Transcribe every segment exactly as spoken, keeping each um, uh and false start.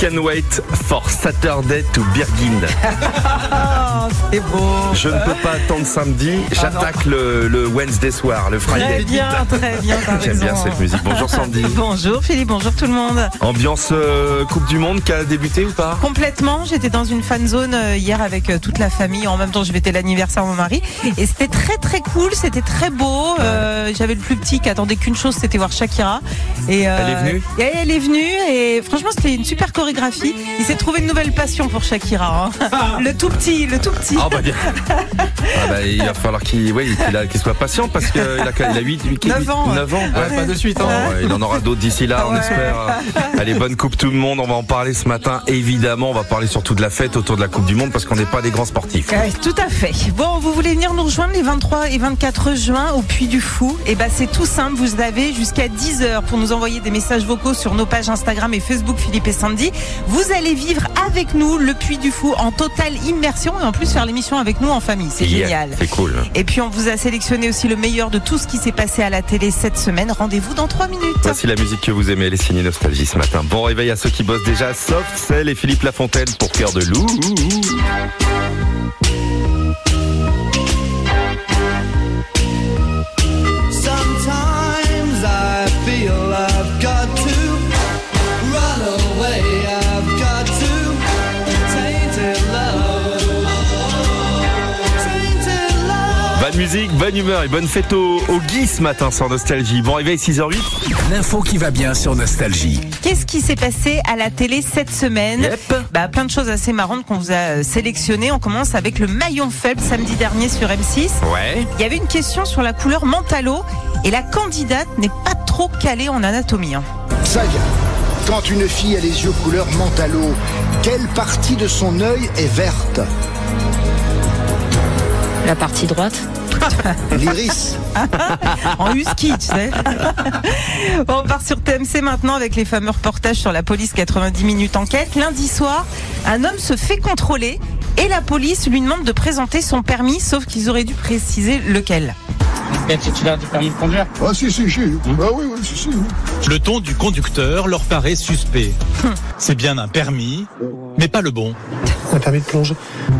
Can't wait for Saturday to begin. Oh, c'est beau. Je ne peux pas attendre samedi. J'attaque ah le, le Wednesday soir, le Friday. Très bien, très bien. J'aime bien cette musique. Bonjour Sandy. Bonjour Philippe, bonjour tout le monde. Ambiance euh, Coupe du Monde qui a débuté ou pas? Complètement. J'étais dans une fan zone hier avec euh, toute la famille. En même temps, je fêtais l'anniversaire de mon mari. Et c'était très très cool. C'était très beau. Euh, j'avais le plus petit qui attendait qu'une chose, c'était voir Shakira. Et, euh, elle est venue et Elle est venue. Et franchement, c'était une super chorégraphie. Il s'est trouvé une nouvelle passion pour Shakira. Hein. Le tout petit, le tout petit. Ah bah bien. Ah bah, il va falloir qu'il, ouais, qu'il, qu'il soit patient parce qu'il a, il a huit, huit, neuf ans. neuf ans. Ouais, ouais, pas de suite. Hein. Ouais, il en aura d'autres d'ici là, on ouais. espère. Allez, bonne Coupe tout le monde. On va en parler ce matin. Évidemment, on va parler surtout de la fête autour de la Coupe du Monde parce qu'on n'est pas des grands sportifs. Ouais, tout à fait. Bon, vous voulez venir nous rejoindre les vingt-trois et vingt-quatre juin au Puy du Fou? Et bah, c'est tout simple. Vous avez jusqu'à dix heures pour nous envoyer des messages vocaux sur nos pages Instagram et Facebook Philippe et Sandy. Vous allez vivre avec nous le Puy du Fou en totale immersion et en plus faire l'émission avec nous en famille. C'est yeah, génial. C'est cool. Et puis on vous a sélectionné aussi le meilleur de tout ce qui s'est passé à la télé cette semaine. Rendez-vous dans trois minutes. Voici la musique que vous aimez, elle est signée Nostalgie ce matin. Bon réveil à ceux qui bossent déjà. Soft Cell et Philippe Lafontaine pour Cœur de Loup. Sometimes I feel I've got to run away. I've got to tainted love. Tainted love. Bonne musique, bonne humeur et bonne fête au, au Guy ce matin sur Nostalgie. Bon réveil, six heures huit. L'info qui va bien sur Nostalgie. Qu'est-ce qui s'est passé à la télé cette semaine? Yep. Bah, plein de choses assez marrantes qu'on vous a sélectionnées. On commence avec le maillon faible samedi dernier sur M six. Ouais. Il y avait une question sur la couleur mentalo et la candidate n'est pas trop calée en anatomie. Hein. Saga, quand une fille a les yeux couleur mentalo, quelle partie de son œil est verte? La partie droite. L'iris. En husky, tu sais. Bon, on part sur T M C maintenant avec les fameux reportages sur la police quatre-vingt-dix minutes enquête. Lundi soir, un homme se fait contrôler et la police lui demande de présenter son permis, sauf qu'ils auraient dû préciser lequel. Es titulaire du permis de conduire? Ah si, si, si. Mmh. Ah oui, oui, si, si. Le ton du conducteur leur paraît suspect. Hum. C'est bien un permis, mais pas le bon. Un permis de plonger.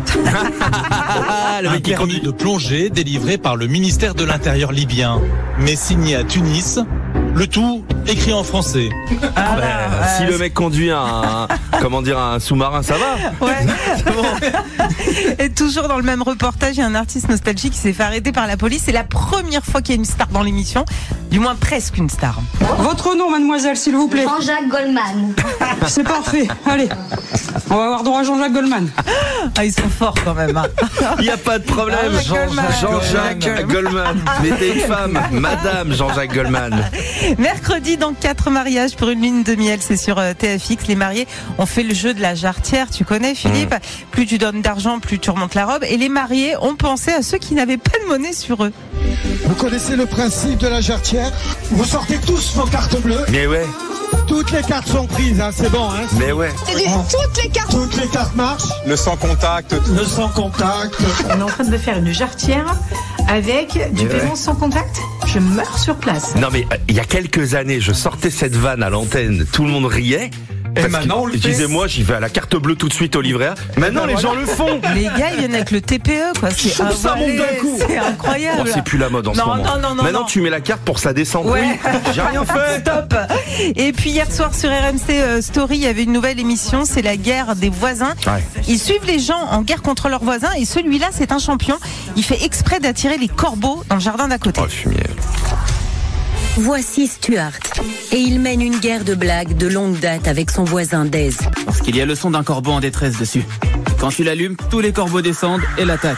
Le un permis de plongée délivré par le ministère de l'Intérieur libyen, mais signé à Tunis. Le tout écrit en français. Ah ben, euh, si le mec conduit un, comment dire, un sous-marin, ça va. Ouais. Bon. Et toujours dans le même reportage, il y a un artiste nostalgique qui s'est fait arrêter par la police. C'est la première fois qu'il y a une star dans l'émission, du moins presque une star. Votre nom, mademoiselle, s'il vous plaît? Jean-Jacques Goldman. C'est parfait. Allez, on va avoir droit à Jean-Jacques Goldman. Ah, ils sont forts quand même. Hein. Il n'y a pas de problème. Ah, Jean-Jacques, Jean-Jacques Goldman. Goldman. Mais t'es une femme, Madame Jean-Jacques Goldman. Mercredi, dans quatre mariages pour une lune de miel, c'est sur T F X. Les mariés ont fait le jeu de la jarretière, tu connais Philippe. Mmh. Plus tu donnes d'argent, plus tu remontes la robe. Et les mariés ont pensé à ceux qui n'avaient pas de monnaie sur eux. Vous connaissez le principe de la jarretière? Vous sortez tous vos cartes bleues. Mais ouais. Toutes les cartes sont prises, hein, c'est bon. Hein. Mais ouais. Toutes les cartes. Toutes les cartes marchent. Le sans contact. Le sans contact. On est en train de faire une jarretière avec du paiement ouais. sans contact. Je meurs sur place. Non mais il euh, y a quelques années, je sortais cette vanne à l'antenne, tout le monde riait. Et maintenant, on le fait. Disais-moi, j'y vais à la carte bleue tout de suite au livret A. Maintenant, les gens le font. Les gars, ils viennent avec le T P E, quoi. C'est avalé, ça monte d'un coup. C'est incroyable. Oh, c'est plus la mode en non, ce moment. Non, non, non, Maintenant, non. tu mets la carte pour que ça descende. Ouais. Oui, j'ai rien fait. Stop. Et puis hier soir sur R M C euh, Story, il y avait une nouvelle émission. C'est la guerre des voisins. Ouais. Ils suivent les gens en guerre contre leurs voisins. Et celui-là, c'est un champion. Il fait exprès d'attirer les corbeaux dans le jardin d'à côté. Oh, fumier. Voici Stuart. Et il mène une guerre de blagues de longue date avec son voisin Dez. Parce qu'il y a le son d'un corbeau en détresse dessus. Quand tu l'allumes, tous les corbeaux descendent et l'attaquent.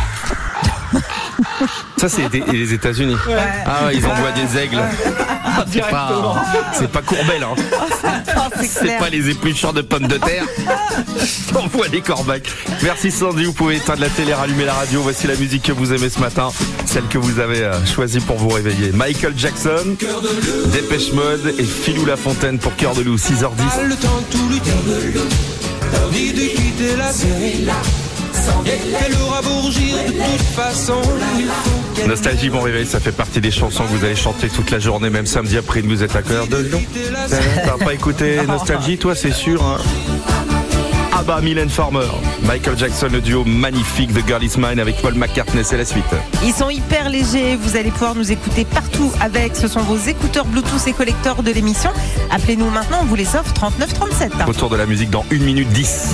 Ça, c'est les États-Unis. Ouais. Ah ouais, ils envoient des aigles. Ah, c'est, pas, c'est pas Courbel, hein. Oh, c'est, c'est pas les épluchures de pommes de terre. Ils envoient des corbacs. Merci Sandy, vous pouvez éteindre la télé, rallumer la radio. Voici la musique que vous aimez ce matin, celle que vous avez choisie pour vous réveiller. Michael Jackson, Dépêche Mode et Philou Lafontaine pour Cœur de Loup, six heures dix. Le temps tout le cœur de l'eau, envie de quitter la série là. Elle aura beau rougir de toute façon. Nostalgie, bon réveil, ça fait partie des chansons que vous allez chanter toute la journée, même samedi après vous êtes à cœur de long. T'as pas écouté Nostalgie, toi, c'est sûr, hein? Ah bah, Mylène Farmer, Michael Jackson, le duo magnifique de Girl Is Mine avec Paul McCartney, c'est la suite. Ils sont hyper légers, vous allez pouvoir nous écouter partout avec. Ce sont vos écouteurs Bluetooth et collecteurs de l'émission. Appelez-nous maintenant, on vous les offre trente-neuf trente-sept. Autour de la musique dans une minute dix.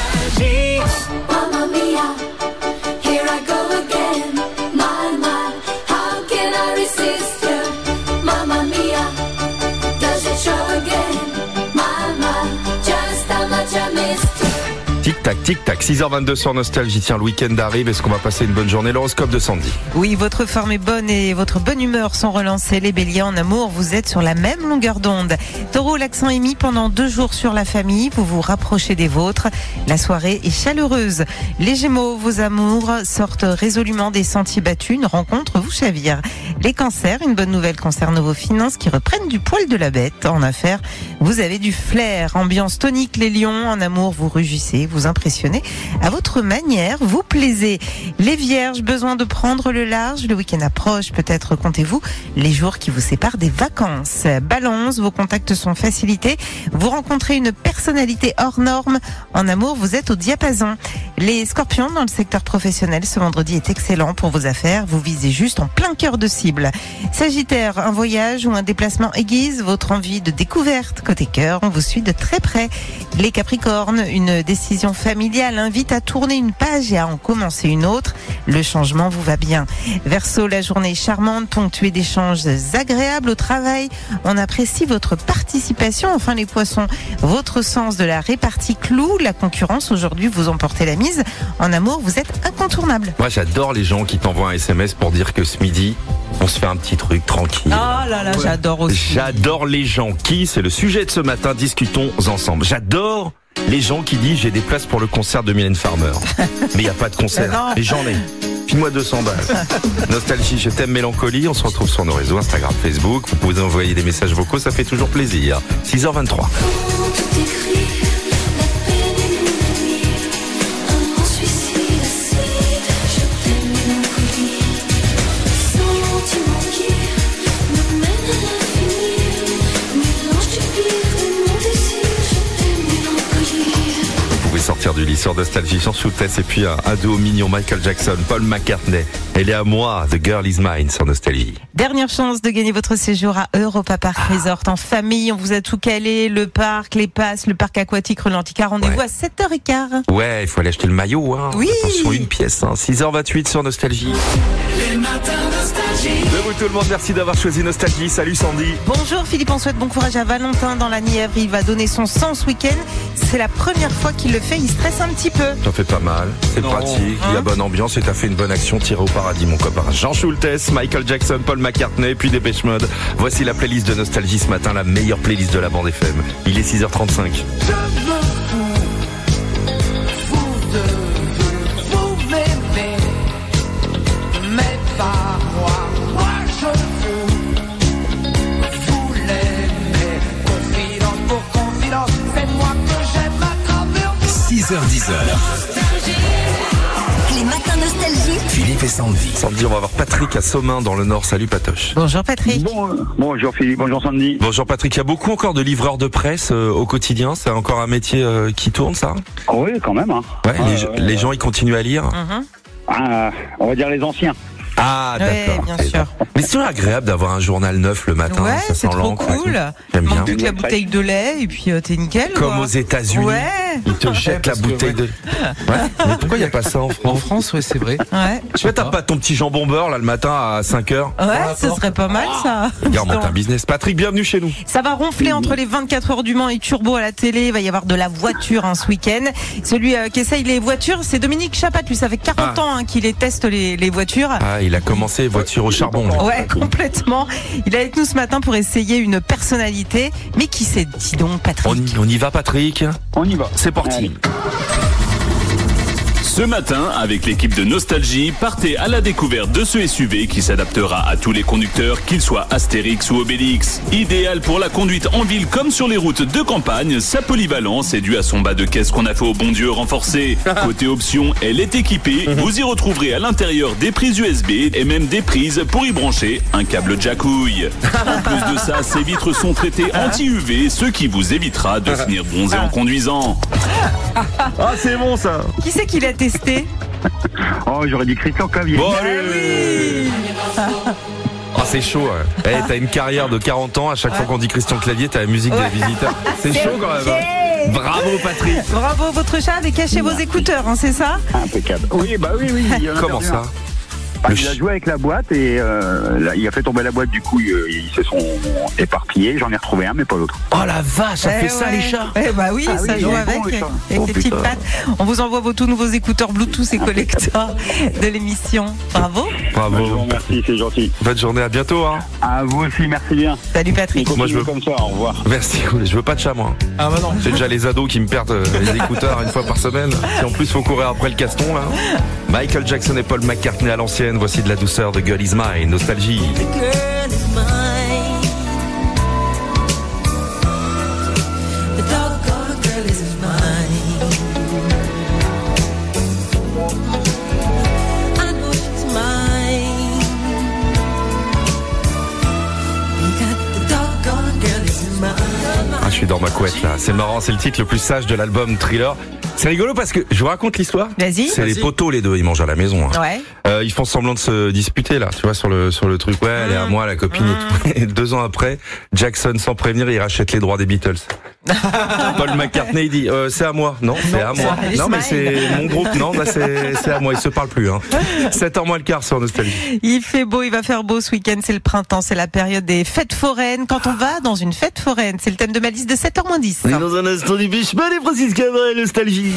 Mamma mia, here I go again. My, my, how can I resist you? Mamma mia, does it show again? My, my, just how much I missed you. Tic-tac, tic-tac, six heures vingt-deux sur Nostalgie. Tiens, le week-end arrive, est-ce qu'on va passer une bonne journée? L'horoscope de Sandy. Oui, votre forme est bonne et votre bonne humeur sont relancées. Les béliers en amour, vous êtes sur la même longueur d'onde. Taureau, l'accent est mis pendant deux jours sur la famille. Vous vous rapprochez des vôtres. La soirée est chaleureuse. Les gémeaux, vos amours sortent résolument des sentiers battus. Une rencontre vous chavire. Les cancers, une bonne nouvelle concerne vos finances qui reprennent du poil de la bête. En affaires, vous avez du flair. Ambiance tonique, les lions. En amour, vous rugissez, vous impressionnez. À votre manière, vous plaisez. Les vierges, besoin de prendre le large. Le week-end approche, peut-être comptez-vous les jours qui vous séparent des vacances. Balance, vos contacts sont facilités. Vous rencontrez une personnalité hors norme. En amour, vous êtes au diapason. Les scorpions, dans le secteur professionnel, ce vendredi est excellent pour vos affaires. Vous visez juste en plein cœur de cible. Sagittaire, un voyage ou un déplacement aiguise votre envie de découverte. Côté cœur, on vous suit de très près. Les capricornes, une décision familiale invite à tourner une page et à en commencer une autre. Le changement vous va bien. Verseau, la journée est charmante, ponctuée d'échanges agréables au travail. On apprécie votre participation. Enfin, les poissons, votre sens de la répartie cloue. La concurrence, aujourd'hui, vous emportez la mise. En amour, vous êtes incontournable. Moi, j'adore les gens qui t'envoient un S M S pour dire que ce midi, on se fait un petit truc tranquille. Oh là là, ouais. J'adore aussi. J'adore les gens qui, c'est le sujet de ce matin, discutons ensemble. J'adore les gens qui disent j'ai des places pour le concert de Mylène Farmer. Mais il n'y a pas de concert. Et j'en ai. File-moi deux cents balles. Nostalgie, je t'aime, mélancolie. On se retrouve sur nos réseaux Instagram, Facebook. Vous pouvez envoyer des messages vocaux, ça fait toujours plaisir. six heures vingt-trois. Sortir du lit sur Nostalgie, sans Shootess et puis un, un duo mignon, Michael Jackson, Paul McCartney. Elle est à moi, The Girl Is Mine sur Nostalgie. Dernière chance de gagner votre séjour à Europa Park Resort en famille. On vous a tout calé, le parc, les passes, le parc aquatique Rolantica. Rendez-vous ouais. à sept heures quinze. Ouais, il faut aller acheter le maillot. Hein. Oui. Attention, une pièce. Hein. six heures vingt-huit sur Nostalgie. Les matins Nostalgie. Debout tout le monde, merci d'avoir choisi Nostalgie. Salut Sandy. Bonjour Philippe, on souhaite bon courage à Valentin dans la Nièvre. Il va donner son sang ce week-end. C'est la première fois qu'il le fait, il stresse un petit peu. Ça fait pas mal, c'est non. pratique, hein il y a bonne ambiance et t'as fait une bonne action, tiré au paradis mon copain. Jean Schultes, Michael Jackson, Paul McCartney, puis Dépêche Mode. Voici la playlist de Nostalgie ce matin, la meilleure playlist de la bande F M. Il est six heures trente-cinq. Je me fous, fous de vous, vous m'aimez, mais pas moi, moi je vous, vous l'aimez, confidence pour confidence, c'est moi que j'aime ma gravure. six heures dix. Les matins Nostalgie. Philippe et Sandy. Sandy, on va voir Patrick à Somain dans le Nord. Salut Patoche. Bonjour Patrick. Bon, bonjour Philippe, bonjour Sandy. Bonjour Patrick, il y a beaucoup encore de livreurs de presse euh, au quotidien. C'est encore un métier euh, qui tourne, ça? Oui, quand même. Hein. Ouais, euh, les, euh, les gens ils continuent à lire. Uh-huh. Ah, on va dire les anciens. Ah d'accord. Ouais, bien sûr. Mais c'est toujours agréable d'avoir un journal neuf le matin. Ouais, ça c'est sent trop l'encre. cool. J'aime bien. Manque plus que la bouteille de lait et puis euh, t'es nickel. Comme quoi. aux États-Unis. Ouais. Ils te jettent la bouteille que, de. Ouais. Mais pourquoi il n'y a pas ça en France? En France, ouais, c'est vrai. Ouais. Tu vois, t'as pas ton petit jambon beurre là le matin à cinq heures? Ouais, ce serait pas mal ça. Regarde, monte un business. Patrick, bienvenue chez nous. Ça va ronfler entre les vingt-quatre heures du Mans et Turbo à la télé. Il va y avoir de la voiture hein, ce week-end. Celui euh, qui essaye les voitures, c'est Dominique Chapat. Lui, ça fait quarante ah. ans hein, qu'il les teste les, les voitures. Ah, il a commencé voiture au charbon. Là. Ouais, complètement. Il est avec nous ce matin pour essayer une personnalité. Mais qui c'est, dis donc, Patrick? On y, on y va, Patrick? On y va. C'est parti. Allez. Ce matin, avec l'équipe de Nostalgie, partez à la découverte de ce S U V qui s'adaptera à tous les conducteurs, qu'ils soient Astérix ou Obélix. Idéal pour la conduite en ville comme sur les routes de campagne, sa polyvalence est due à son bas de caisse qu'on a fait au bon Dieu renforcé. Côté option, elle est équipée. Vous y retrouverez à l'intérieur des prises U S B et même des prises pour y brancher un câble jackouille. En plus de ça, ces vitres sont traitées anti-U V, ce qui vous évitera de finir bronzé en conduisant. Ah, c'est bon ça. Qui c'est qui l'a testé? Oh, j'aurais dit Christian Clavier. Bon, allez. Ah, c'est chaud. Ouais. Hey, t'as une carrière de quarante ans. À chaque fois qu'on dit Christian Clavier, t'as la musique Ouais. des visiteurs. C'est chaud quand même. Hein. Bravo Patrick. Bravo, votre chat avait caché vos écouteurs, hein, c'est ça? Impeccable. Oui, bah oui, oui. il y en a Comment perdu ça? un. Bah, il a joué avec la boîte et euh, là, il a fait tomber la boîte, du coup ils, ils se sont éparpillés, j'en ai retrouvé un mais pas l'autre. Oh la vache, ça Eh fait ça ouais. les chats. Eh bah oui, Ah ça oui, joue il est avec, bon, le chat. avec Oh, les petites putain. pattes. On vous envoie vos tous nouveaux écouteurs Bluetooth et collecteurs de l'émission. Bravo. Bravo. Je vous remercie, c'est gentil. Bonne journée, à bientôt. Hein. À vous aussi, merci bien. Salut Patrick. Moi Moi, je je veux veux- comme ça, au revoir. Merci, je veux pas de chat moi. Ah bah non. J'ai déjà les ados qui me perdent euh, les écouteurs une fois par semaine. Et en plus faut courir après le caston là. Michael Jackson et Paul McCartney à l'ancienne. Voici de la douceur de Girl Is Mine. Nostalgie. Ah, je suis dans ma couette là. C'est marrant, c'est le titre le plus sage de l'album Thriller. C'est rigolo parce que je vous raconte l'histoire. Vas-y. C'est les Vas-y. poteaux les deux, ils mangent à la maison. Hein. Ouais. Euh, ils font semblant de se disputer là, tu vois, sur le sur le truc. Ouais, elle est à moi la copine et tout. Et deux ans après, Jackson sans prévenir, il rachète les droits des Beatles. Paul McCartney il dit euh, c'est à moi. Non, c'est à moi. c'est Non mais Ismaël. c'est mon groupe. Non, bah c'est c'est à moi. Ils se parlent plus. Hein. sept heures moins le quart sur Nostalgie. Il fait beau, il va faire beau ce week-end, c'est le printemps, c'est la période des fêtes foraines. Quand on va dans une fête foraine, c'est le thème de ma liste de sept heures moins dix. On est dans un instant du Bichman et Francis Cabrel, Nostalgie.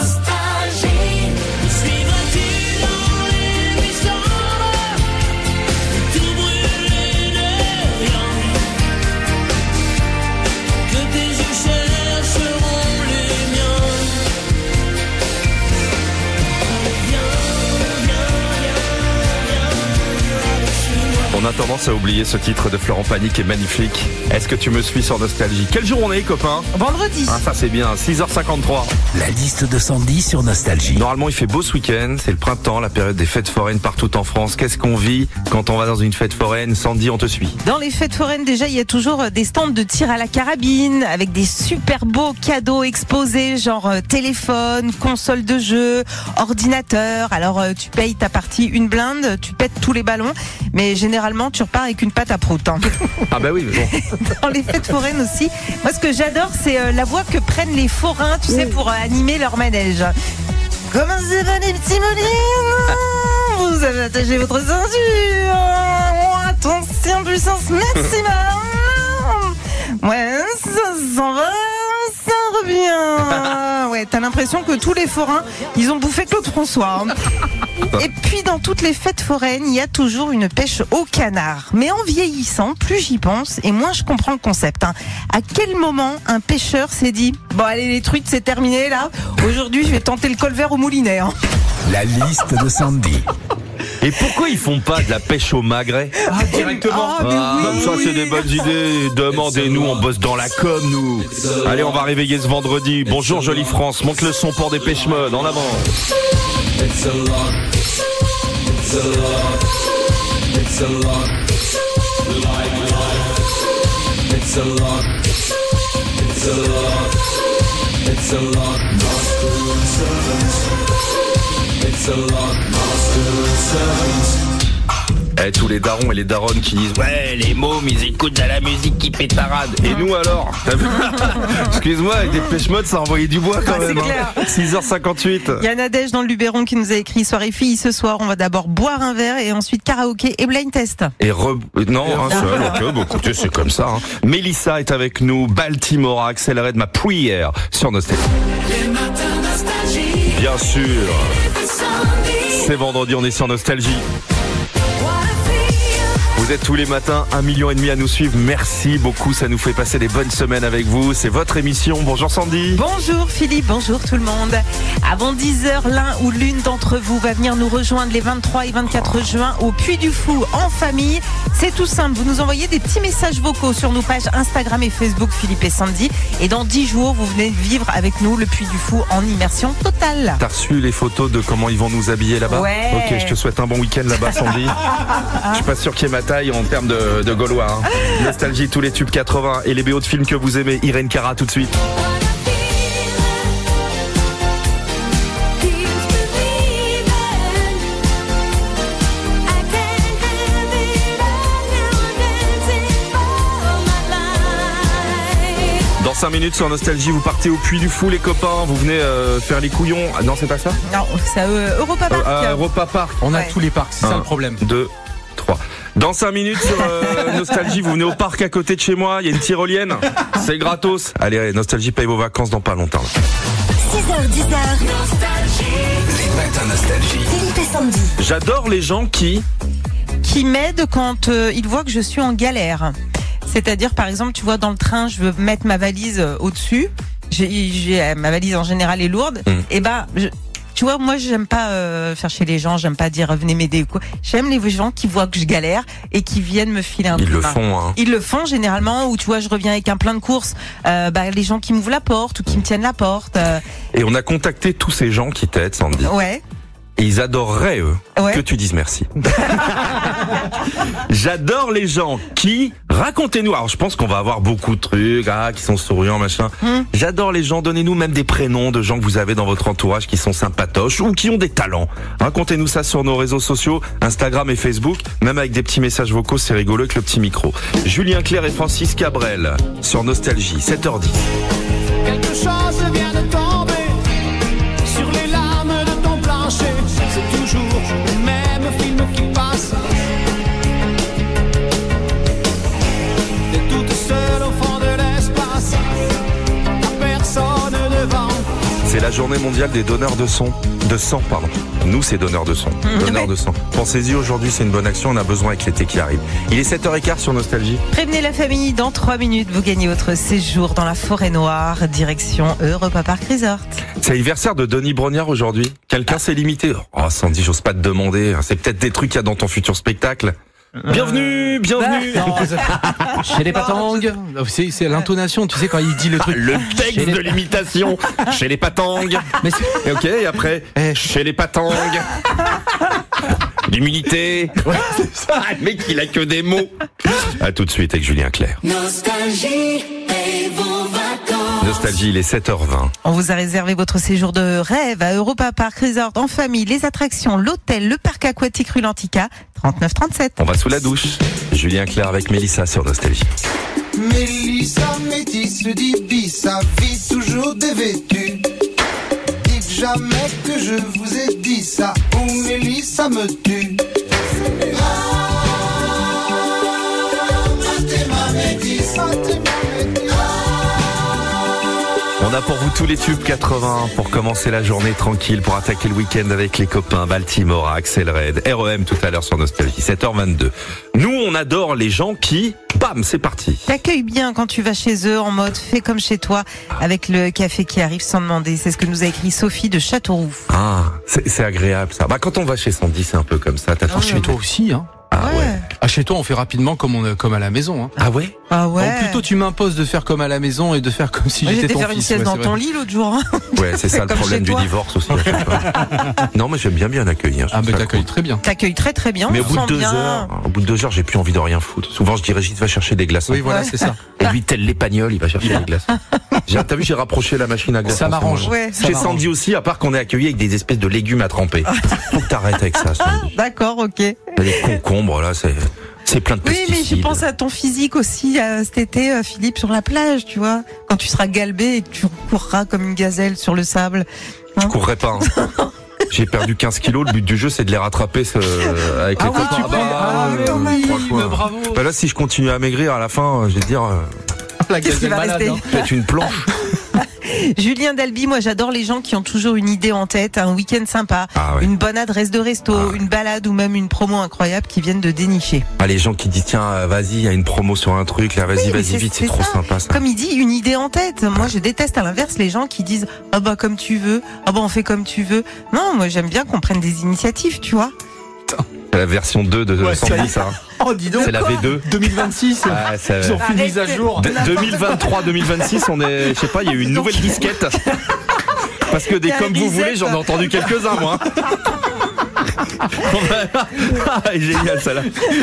On a tendance à oublier ce titre de Florent Pagny qui est magnifique. Est-ce que tu me suis sur Nostalgie? Quelle journée, copain? Vendredi. Ah, ça c'est bien, six heures cinquante-trois. La liste de Sandy sur Nostalgie. Normalement, il fait beau ce week-end, c'est le printemps, la période des fêtes foraines partout en France. Qu'est-ce qu'on vit quand on va dans une fête foraine? Sandy, on te suit. Dans les fêtes foraines, déjà, il y a toujours des stands de tir à la carabine avec des super beaux cadeaux exposés, genre euh, téléphone, console de jeu, ordinateur. Alors, euh, tu payes ta partie une blinde, tu pètes tous les ballons, mais généralement, tu repars avec une pâte à prout. Hein. Ah bah oui, mais bon. Dans les fêtes foraines aussi, moi, ce que j'adore, c'est euh, la voix que prennent les forains, tu sais, pour euh, animer leur manège. Comment ça va, les petits moulins? Vous avez attaché votre ceinture. Attention, puissance maximum. Ouais, ça s'en va, ça revient. Ouais, t'as l'impression que tous les forains, ils ont bouffé Claude François. hein. Et puis dans toutes les fêtes foraines, il y a toujours une pêche au canard. Mais en vieillissant, plus j'y pense et moins je comprends le concept. hein. À quel moment un pêcheur s'est dit « Bon allez les truites, c'est terminé là. Aujourd'hui, je vais tenter le colvert au moulinet. hein. » La liste de Sandy. Et pourquoi ils font pas de la pêche au magret? Ah, directement. Ah, mais Ah, oui, comme ça, oui. c'est des bonnes idées. Demandez-nous, on bosse dans la com, nous. Allez, on va réveiller ce vendredi. Bonjour, jolie France. Monte le son pour des pêche modes. En avant. Eh, tous les darons et les daronnes qui disent ouais, les mômes ils écoutent de la musique qui pétarade. Et nous alors? T'as vu? Excuse-moi, avec des pêche modes ça envoyait du bois quand Ah, c'est même. clair. hein. six heures cinquante-huit. Il y a Nadège dans le Luberon qui nous a écrit soirée filles ce soir. On va d'abord boire un verre et ensuite karaoké et blind test. Et re... Non, un seul, ok, bon, écoutez, c'est comme ça. Hein. Mélissa est avec nous, Baltimore a accéléré de ma prière sur Nostalgie. Bien sûr, c'est vendredi, on est sur Nostalgie. Vous êtes tous les matins un million et demi à nous suivre. Merci beaucoup, ça nous fait passer des bonnes semaines avec vous. C'est votre émission. Bonjour Sandy. Bonjour Philippe, bonjour tout le monde. Avant dix heures, l'un ou l'une d'entre vous va venir nous rejoindre les vingt-trois et vingt-quatre juin au Puy du Fou en famille. C'est tout simple, vous nous envoyez des petits messages vocaux sur nos pages Instagram et Facebook Philippe et Sandy. Et dans dix jours, vous venez vivre avec nous le Puy du Fou en immersion totale. T'as reçu les photos de comment ils vont nous habiller là-bas? Ouais. Ok, je te souhaite un bon week-end là-bas Sandy. Je suis pas sûr qu'il y ait ma taille en termes de, de Gaulois. Hein. Nostalgie, tous les tubes quatre-vingts et les B O de films que vous aimez. Irène Cara tout de suite. Dans cinq minutes sur Nostalgie, vous partez au Puy du Fou les copains, vous venez euh, faire les couillons. Ah, non, c'est pas ça? Non, c'est à euh, Europa Park. Euh, à Europa Park. On a Ouais. tous les parcs, c'est ça le problème. deux, trois. Dans cinq minutes sur euh, Nostalgie, vous venez au parc à côté de chez moi, il y a une tyrolienne, c'est gratos. Allez, allez, Nostalgie paye vos vacances dans pas longtemps. six heures, dix heures. Les matins Nostalgie. Philippe et Sandy. J'adore les gens qui... Qui m'aident quand euh, ils voient que je suis en galère. C'est-à-dire, par exemple, tu vois, dans le train, je veux mettre ma valise euh, au-dessus. J'ai, j'ai, ma valise en général est lourde. Mmh. Et ben, je- tu vois, moi, j'aime pas euh, faire chez les gens, j'aime pas dire venez m'aider ou quoi. J'aime les gens qui voient que je galère et qui viennent me filer un coup Ils de le main. font, hein. Ils le font généralement. Ou tu vois, je reviens avec un plein de courses. Euh, bah, les gens qui m'ouvrent la porte ou qui me tiennent la porte. euh, Et on a contacté tous ces gens qui t'aident, Sandy. ouais. Et ils adoreraient, eux, Ouais. que tu dises merci. J'adore les gens qui... Racontez-nous. Alors, je pense qu'on va avoir beaucoup de trucs, ah, qui sont souriants, machin. Hmm. J'adore les gens. Donnez-nous même des prénoms de gens que vous avez dans votre entourage qui sont sympatoches ou qui ont des talents. Racontez-nous ça sur nos réseaux sociaux, Instagram et Facebook. Même avec des petits messages vocaux, c'est rigolo avec le petit micro. Julien Clerc et Francis Cabrel sur Nostalgie, sept heures dix. Quelque chose vient de tomber sur les lames de ton plancher. C'est toujours le même film qui passe. T'es toute seule au fond de l'espace. T'as personne devant. C'est la journée mondiale des donneurs de son, de sang, pardon. Nous, c'est donneurs de son, donneurs de sang. Pensez-y, aujourd'hui, c'est une bonne action, on a besoin avec l'été qui arrive. Il est sept heures quinze sur Nostalgie. Prévenez la famille, dans trois minutes, vous gagnez votre séjour dans la forêt noire, direction Europa Park Resort. C'est l'anniversaire de Denis Brognard aujourd'hui. Quelqu'un s'est limité. Oh, Sandy, j'ose pas te demander. C'est peut-être des trucs qu'il y a dans ton futur spectacle. Bienvenue, bienvenue. Non, c'est- chez les patangues, c'est, c'est l'intonation, tu sais, quand il dit le truc. Le Chez texte les- de l'imitation. Chez les patangues. Mais c'est- Et ok, et après, Eh. chez les patangues. L'humilité. Ah, le mec, il a que des mots. À tout de suite avec Julien Clerc. Nostalgie et vos vacances. Nostalgie, il est sept heures vingt. On vous a réservé votre séjour de rêve à Europa Park Resort en famille, les attractions, l'hôtel, le parc aquatique rue Lantica, trente-neuf trente-sept. On va sous la douche. Julien Clerc avec Mélissa sur Nostalgie. Mélissa métisse d'Ibissa, vie toujours dévêtue. Dites jamais que je vous ai dit ça, ou Mélissa me tue. Ah, t'es ma métisse, ah, t'es ma métisse. On a pour vous tous les tubes quatre-vingts pour commencer la journée tranquille, pour attaquer le week-end avec les copains. Baltimore, Axel Red, R E M tout à l'heure sur Nostalgie, sept heures vingt-deux. Nous, on adore les gens qui... Bam, c'est parti. T'accueilles bien quand tu vas chez eux en mode fais comme chez toi avec le café qui arrive sans demander. C'est ce que nous a écrit Sophie de Châteauroux. Ah, c'est c'est agréable ça. Bah, quand on va chez Sandy, c'est un peu comme ça. T'as Ah, chez toi aussi, hein. Ah ouais. Ah, chez toi, on fait rapidement comme on, comme à la maison, hein. Ah ouais. Ah ouais. Donc, plutôt tu m'imposes de faire comme à la maison et de faire comme si Moi, j'étais j'étais ton faire une fils. sieste Ouais, dans c'est ton vrai. lit l'autre jour. hein. Ouais, c'est ça le Comme problème chez du toi. divorce aussi. à chaque fois. Non, mais j'aime bien bien accueillir. Ah, mais t'accueilles très bien. T'accueilles très très bien. Mais on au bout de sent deux bien. heures, au bout de deux heures, j'ai plus envie de rien foutre. Souvent, je dis Régis, va chercher des glaçons. Oui, voilà, c'est ça. Et lui, tel l'épagnol, il va chercher des glaçons. J'ai- T'as vu, j'ai rapproché la machine à glaçons. Ça m'arrange. Ouais. Chez Sandy aussi, à part qu'on est accueilli avec des espèces de légumes à tremper. Faut que t'arrêtes avec ça, Sandy. D'accord, ok. T'as des concombres, là, c'est, c'est plein de Oui, pesticides. mais je pense à ton physique aussi euh, cet été, euh, Philippe, sur la plage, tu vois. Quand tu seras galbé et que tu courras comme une gazelle sur le sable. Je courrais pas, hein. J'ai perdu quinze kilos, le but du jeu c'est de les rattraper ce, avec Ah les oui, copains. tu peux. Ah, mais oui, franchement. mais bravo. Bah là, si je continue à maigrir à la fin, je vais te dire, euh, La Qu'est-ce qui gazelle va malade, rester hein. je vais être une planche. Julien Dalby, moi j'adore les gens qui ont toujours une idée en tête, un week-end sympa, Ah ouais. une bonne adresse de resto, Ah ouais. une balade ou même une promo incroyable qui viennent de dénicher. Ah, les gens qui disent tiens, euh, vas-y, il y a une promo sur un truc, là, vas-y, Oui, mais vas-y, c'est- vite, c'est c'est trop ça. sympa ça. Comme il dit, une idée en tête. Moi je déteste à l'inverse les gens qui disent ah bah comme tu veux, ah bah on fait comme tu veux. Non, moi j'aime bien qu'on prenne des initiatives, tu vois. C'est la version deux de Ouais, Sandy, c'est- ça. Oh, dis donc. C'est la V deux. deux mille vingt-six. Ah, ça- Ils ont fait une mise à Arrêtez. jour. De- deux mille vingt-trois deux mille vingt-six, on est, je sais pas, il y a eu une nouvelle disquette. Parce que des Il y a comme la vous voulez, disette. j'en ai entendu quelques-uns, moi. Ah, elle est géniale, celle-là.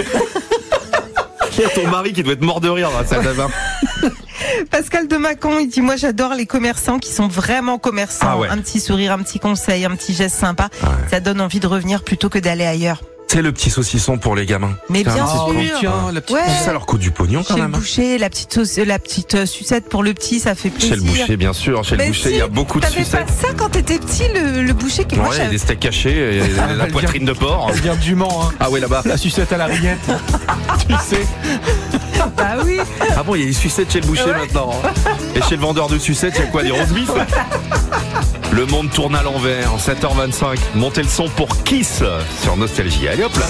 Il y a ton mari qui doit être mort de rire, là, ça d'abord. Pascal de Mâcon, il dit moi j'adore les commerçants qui sont vraiment commerçants. Ah ouais. Un petit sourire, un petit conseil, un petit geste sympa. Ouais. Ça donne envie de revenir plutôt que d'aller ailleurs. C'est le petit saucisson pour les gamins. Mais Putain, bien c'est sûr. trop oui, bon. tiens, la petite. Ouais. Ça leur coûte du pognon quand Chez le même. hein. boucher, la petite sauce, la petite euh, sucette pour le petit, ça fait plaisir. Chez le boucher, bien sûr. Chez le Mais boucher, si, il y a beaucoup de T'avais sucettes. pas ça quand t'étais petit, le, le boucher qui moi Ouais, il y a j'avais- des steaks cachés, et la Elle poitrine de porc. Elle vient du Mans, hein. Ah ouais, là-bas. La sucette à la rillette. Tu sais. Bah oui. Ah bon, il y a des sucettes chez le boucher maintenant. Et chez le vendeur de sucettes, il y a quoi, des roast beef? Le monde tourne à l'envers, en sept heures vingt-cinq. Montez le son pour Kiss sur Nostalgie. Allez hop là.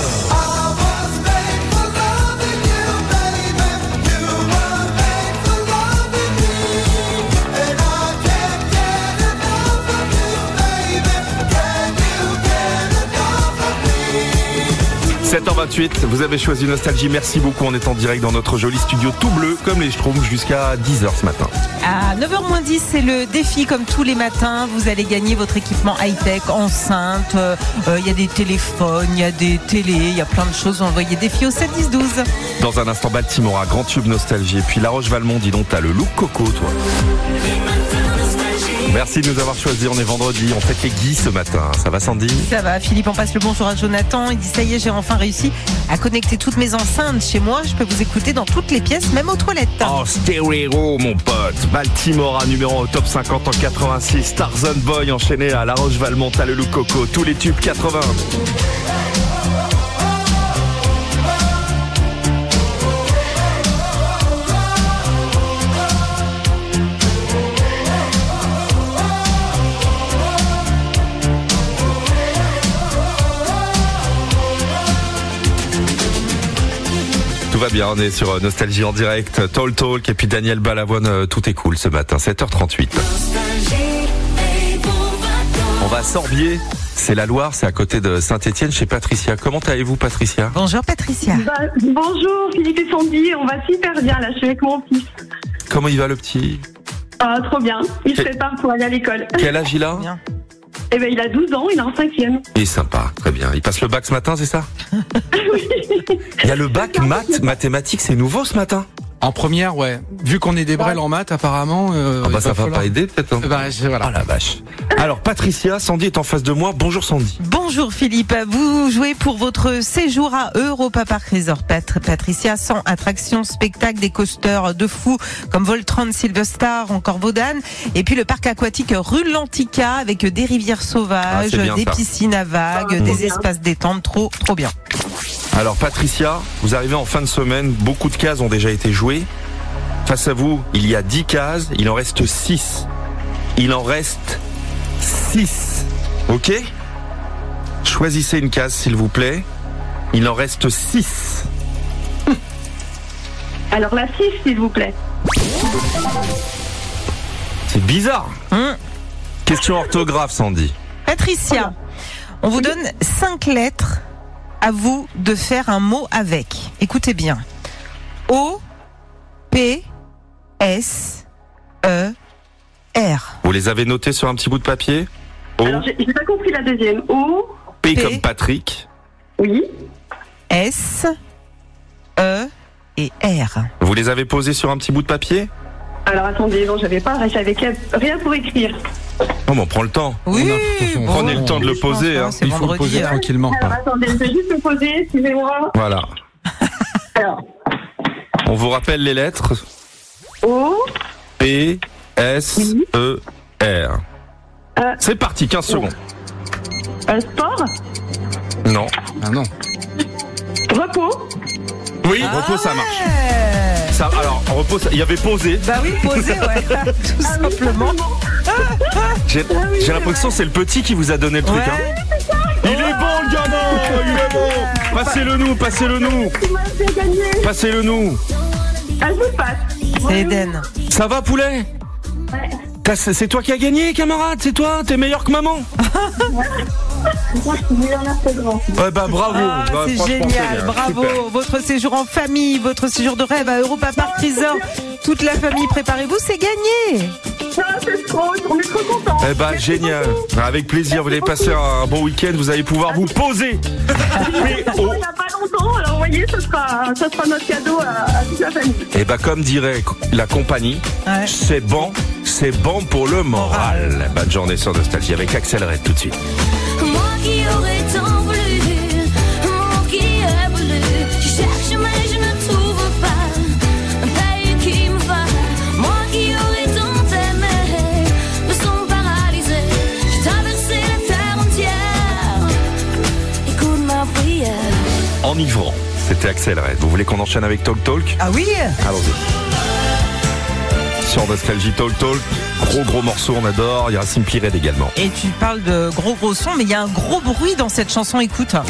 sept heures vingt-huit, vous avez choisi Nostalgie, merci beaucoup, on est en direct dans notre joli studio tout bleu, comme les Schtroumpfs, jusqu'à dix heures ce matin. À neuf heures moins dix, c'est le défi comme tous les matins. Vous allez gagner votre équipement high-tech, enceinte, il euh, euh, y a des téléphones, il y a des télés, il y a plein de choses. Envoyez défi au sept dix douze. Dans un instant, Baltimora, Grand Tube Nostalgie, et puis La Roche-Valmont, dis donc, t'as le look coco, toi. Merci de nous avoir choisis, on est vendredi, on fête les Guy ce matin, ça va Sandy? Ça va, Philippe, on passe le bonjour à Jonathan. Il dit ça y est, j'ai enfin réussi à connecter toutes mes enceintes chez moi. Je peux vous écouter dans toutes les pièces, même aux toilettes. Oh, stéréo, mon pote. Baltimora, numéro au top cinquante en quatre-vingt-six. Tarzan Boy, enchaîné à La Roche-Valmont, t'as le look coco. Tous les tubes quatre-vingts. Tout va bien, on est sur Nostalgie en direct, Tall Talk et puis Daniel Balavoine, euh, tout est cool ce matin, sept heures trente-huit. On va à Sorbier, c'est la Loire, c'est à côté de Saint-Étienne chez Patricia. Comment allez-vous Patricia? Bonjour Patricia. Bah, bonjour Philippe et Sandy, on va super bien là, je suis avec mon fils. Comment il va le petit? Ah, trop bien, il se Quel- prépare pour aller à l'école. Quel âge il a? Bien. Eh ben il a douze ans, il est en cinquième. Il est sympa, très bien. Il passe le bac ce matin, c'est ça? Il y a le bac maths, mathématiques, c'est nouveau ce matin? En première, ouais. Vu qu'on est des brels en maths, apparemment. Euh, Ah bah il ça va falloir- pas aider peut-être. hein. Bah, je- voilà. Oh la vache. Alors Patricia, Sandy est en face de moi. Bonjour Sandy. Bonjour Philippe, vous jouez pour votre séjour à Europa Park Resort. Pat- Patricia, cent attractions, spectacles, des coasters de fous comme Voltron, Silver Star, encore Vaudane. Et puis le parc aquatique Rulantica avec des rivières sauvages, Ah, c'est bien, des ça. piscines à vagues, Ah, des bien. espaces détente, trop, trop bien. Alors Patricia, vous arrivez en fin de semaine, beaucoup de cases ont déjà été jouées. Face à vous, il y a dix cases, il en reste six. Il en reste six. Ok? Choisissez une case s'il vous plaît. Il en reste six. Alors la six s'il vous plaît. C'est bizarre. Hum. Question orthographe Sandy. Patricia, on vous donne cinq lettres. À vous de faire un mot avec. Écoutez bien. O, P, S, E, R. Vous les avez notés sur un petit bout de papier? O, Alors j'ai j'ai pas compris la deuxième. O, P P. comme Patrick. oui. S, E et R. Vous les avez posés sur un petit bout de papier? Alors attendez, non j'avais pas, j'avais rien pour écrire. Oh, mais on prend le temps. Oui, Non, attention, Prenez bon, le temps de le je pense poser. pas, Hein. c'est Il faut le vendredi, poser hein. tranquillement. Alors attendez, je vais juste me poser, excusez-moi. Voilà. Alors, On vous rappelle les lettres. O, P, S, E, R. euh, C'est parti, quinze secondes. euh, sport, Non. Ah non. repos, Oui, ah repos, ça marche. Ça, alors, repos, il y avait posé. Bah oui, posé, ouais, tout simplement. J'ai, j'ai l'impression que c'est le petit qui vous a donné le truc. Ouais. Hein. Il est bon, le gamin. Il est bon. Passez-le nous, passez-le nous. Passez-le nous. Ah, je vous passe. C'est Eden. Ça va, poulet? Ouais. T'as, c'est, c'est toi qui as gagné, camarade. C'est toi. T'es meilleur que maman. Moi, je suis millionnaire, c'est grand. Ouais, bah bravo. Ah, bah, c'est génial, c'est bravo. super. Votre séjour en famille, votre séjour de rêve à Europa Park Resort. Toute la famille, préparez-vous, c'est gagné. Ah, c'est trop, on est trop contents. Eh bah génial. Avec plaisir. Vous allez passer un bon week-end. Vous allez pouvoir vous poser. Mais oh. Il n'y a pas longtemps, alors vous voyez, ce sera, ce sera notre cadeau à, à toute la famille. Et bah comme dirait la compagnie, ouais. c'est bon, c'est bon pour le moral. Bonne journée sur Nostalgie avec Axel Red tout de suite. Moi qui aurais tant voulu, moi qui ai voulu, je cherche mais je ne trouve pas un pays qui me va. Moi qui aurais tant aimé, me sens paralysé, j'ai traversé la terre entière, écoute ma prière. Enivrant, c'était Axel Red. Vous voulez qu'on enchaîne avec Talk Talk? Ah oui. Allons-y. Sur Nostalgie Talk Talk, gros gros morceau, on adore. Il y a Simply Red également. Et tu parles de gros gros sons, mais il y a un gros bruit dans cette chanson, écoute. Là,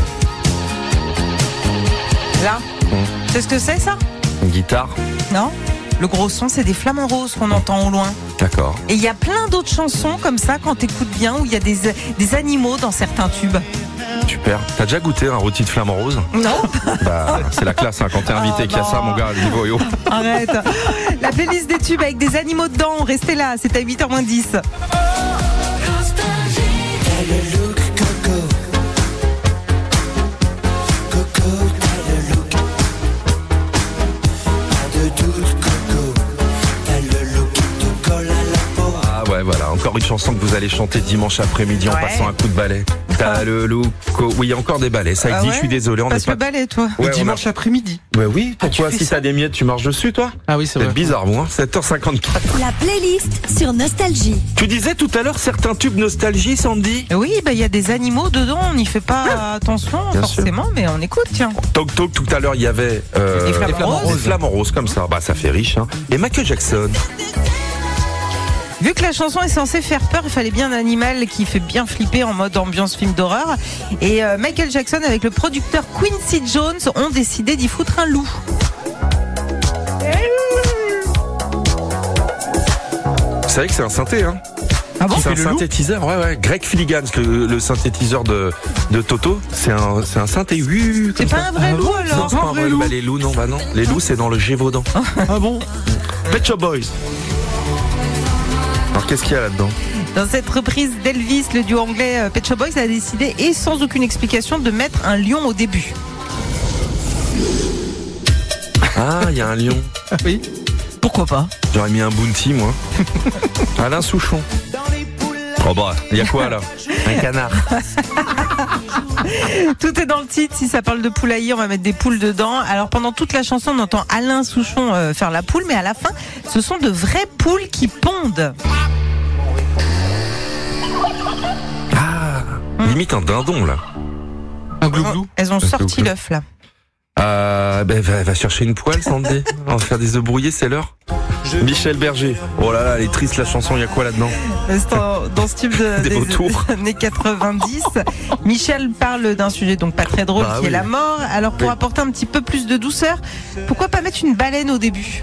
Hum. tu sais ce que c'est ça? Une guitare. Non? Le gros son, c'est des flamants roses qu'on entend au loin. D'accord. Et il y a plein d'autres chansons comme ça, quand t'écoutes bien, où il y a des, des animaux dans certains tubes. Super. T'as déjà goûté un rôti de flamant rose? Non. Bah, c'est la classe, hein. Quand t'es invité Oh, qu'il y a ça, mon gars, le niveau est haut. Arrête. La playlist des tubes avec des animaux dedans. Restez là, c'est à huit heures moins dix. Ah ouais, voilà, encore une chanson que vous allez chanter dimanche après-midi en Ouais. passant un coup de balai. T'as le look. Oui, il y a encore des balais. Ça Ah existe, ouais, je suis désolé, on n'est passe pas. le balai, toi. Ouais, Le dimanche on a- après-midi. Ouais, oui, pourquoi? fais Si ça t'as des miettes, tu marches dessus, toi? Ah oui, c'est C'est vrai. bizarre, moi. sept heures cinquante-quatre. La playlist sur Nostalgie. Tu disais tout à l'heure certains tubes nostalgie, Sandy? Oui, bah il y a des animaux dedans, on n'y fait pas attention Bien forcément, mais on écoute, tiens. Talk Talk, tout à l'heure, il y avait euh, Des flamants des roses. flamants roses comme ça. Bah, ça fait riche, hein. Et Michael Jackson. Vu que la chanson est censée faire peur, il fallait bien un animal qui fait bien flipper en mode ambiance film d'horreur. Et euh, Michael Jackson avec le producteur Quincy Jones ont décidé d'y foutre un loup. Vous savez que c'est un synthé, hein? Ah bon? C'est un fait le loup synthétiseur, ouais, ouais. Greg Filligan, le, le synthétiseur de, de Toto, c'est un, c'est un synthé. Oui, C'est pas un vrai loup Non, alors? c'est pas un vrai loup. Bah, les loups, non, bah non. Les loups, c'est dans le Gévaudan. Ah bon? Pet Shop Boys. Alors, qu'est-ce qu'il y a là-dedans? Dans cette reprise d'Elvis, le duo anglais euh, Pet Shop Boys a décidé, et sans aucune explication, de mettre un lion au début. Ah, il y a un lion. Oui. Pourquoi pas? J'aurais mis un bounty, moi. Alain Souchon. Oh bah, il y a quoi là? Un canard. Tout est dans le titre. Si ça parle de poulailler, on va mettre des poules dedans. Alors pendant toute la chanson, on entend Alain Souchon euh, faire la poule, mais à la fin, ce sont de vraies poules qui pondent. Ah, limite un dindon là. Un glouglou. Elles ont Un sorti glouglou. l'œuf là. Euh, ben, va, va chercher une poêle, Sandy. On va faire des œufs brouillés, c'est l'heure. Michel Berger. Oh là là, elle est triste la chanson, il y a quoi là-dedans? C'est dans, dans ce type de, Des des, vautours. des années quatre-vingt-dix. Michel parle d'un sujet donc pas très drôle, Bah qui oui. est la mort. Alors pour Oui. apporter un petit peu plus de douceur, pourquoi pas mettre une baleine au début?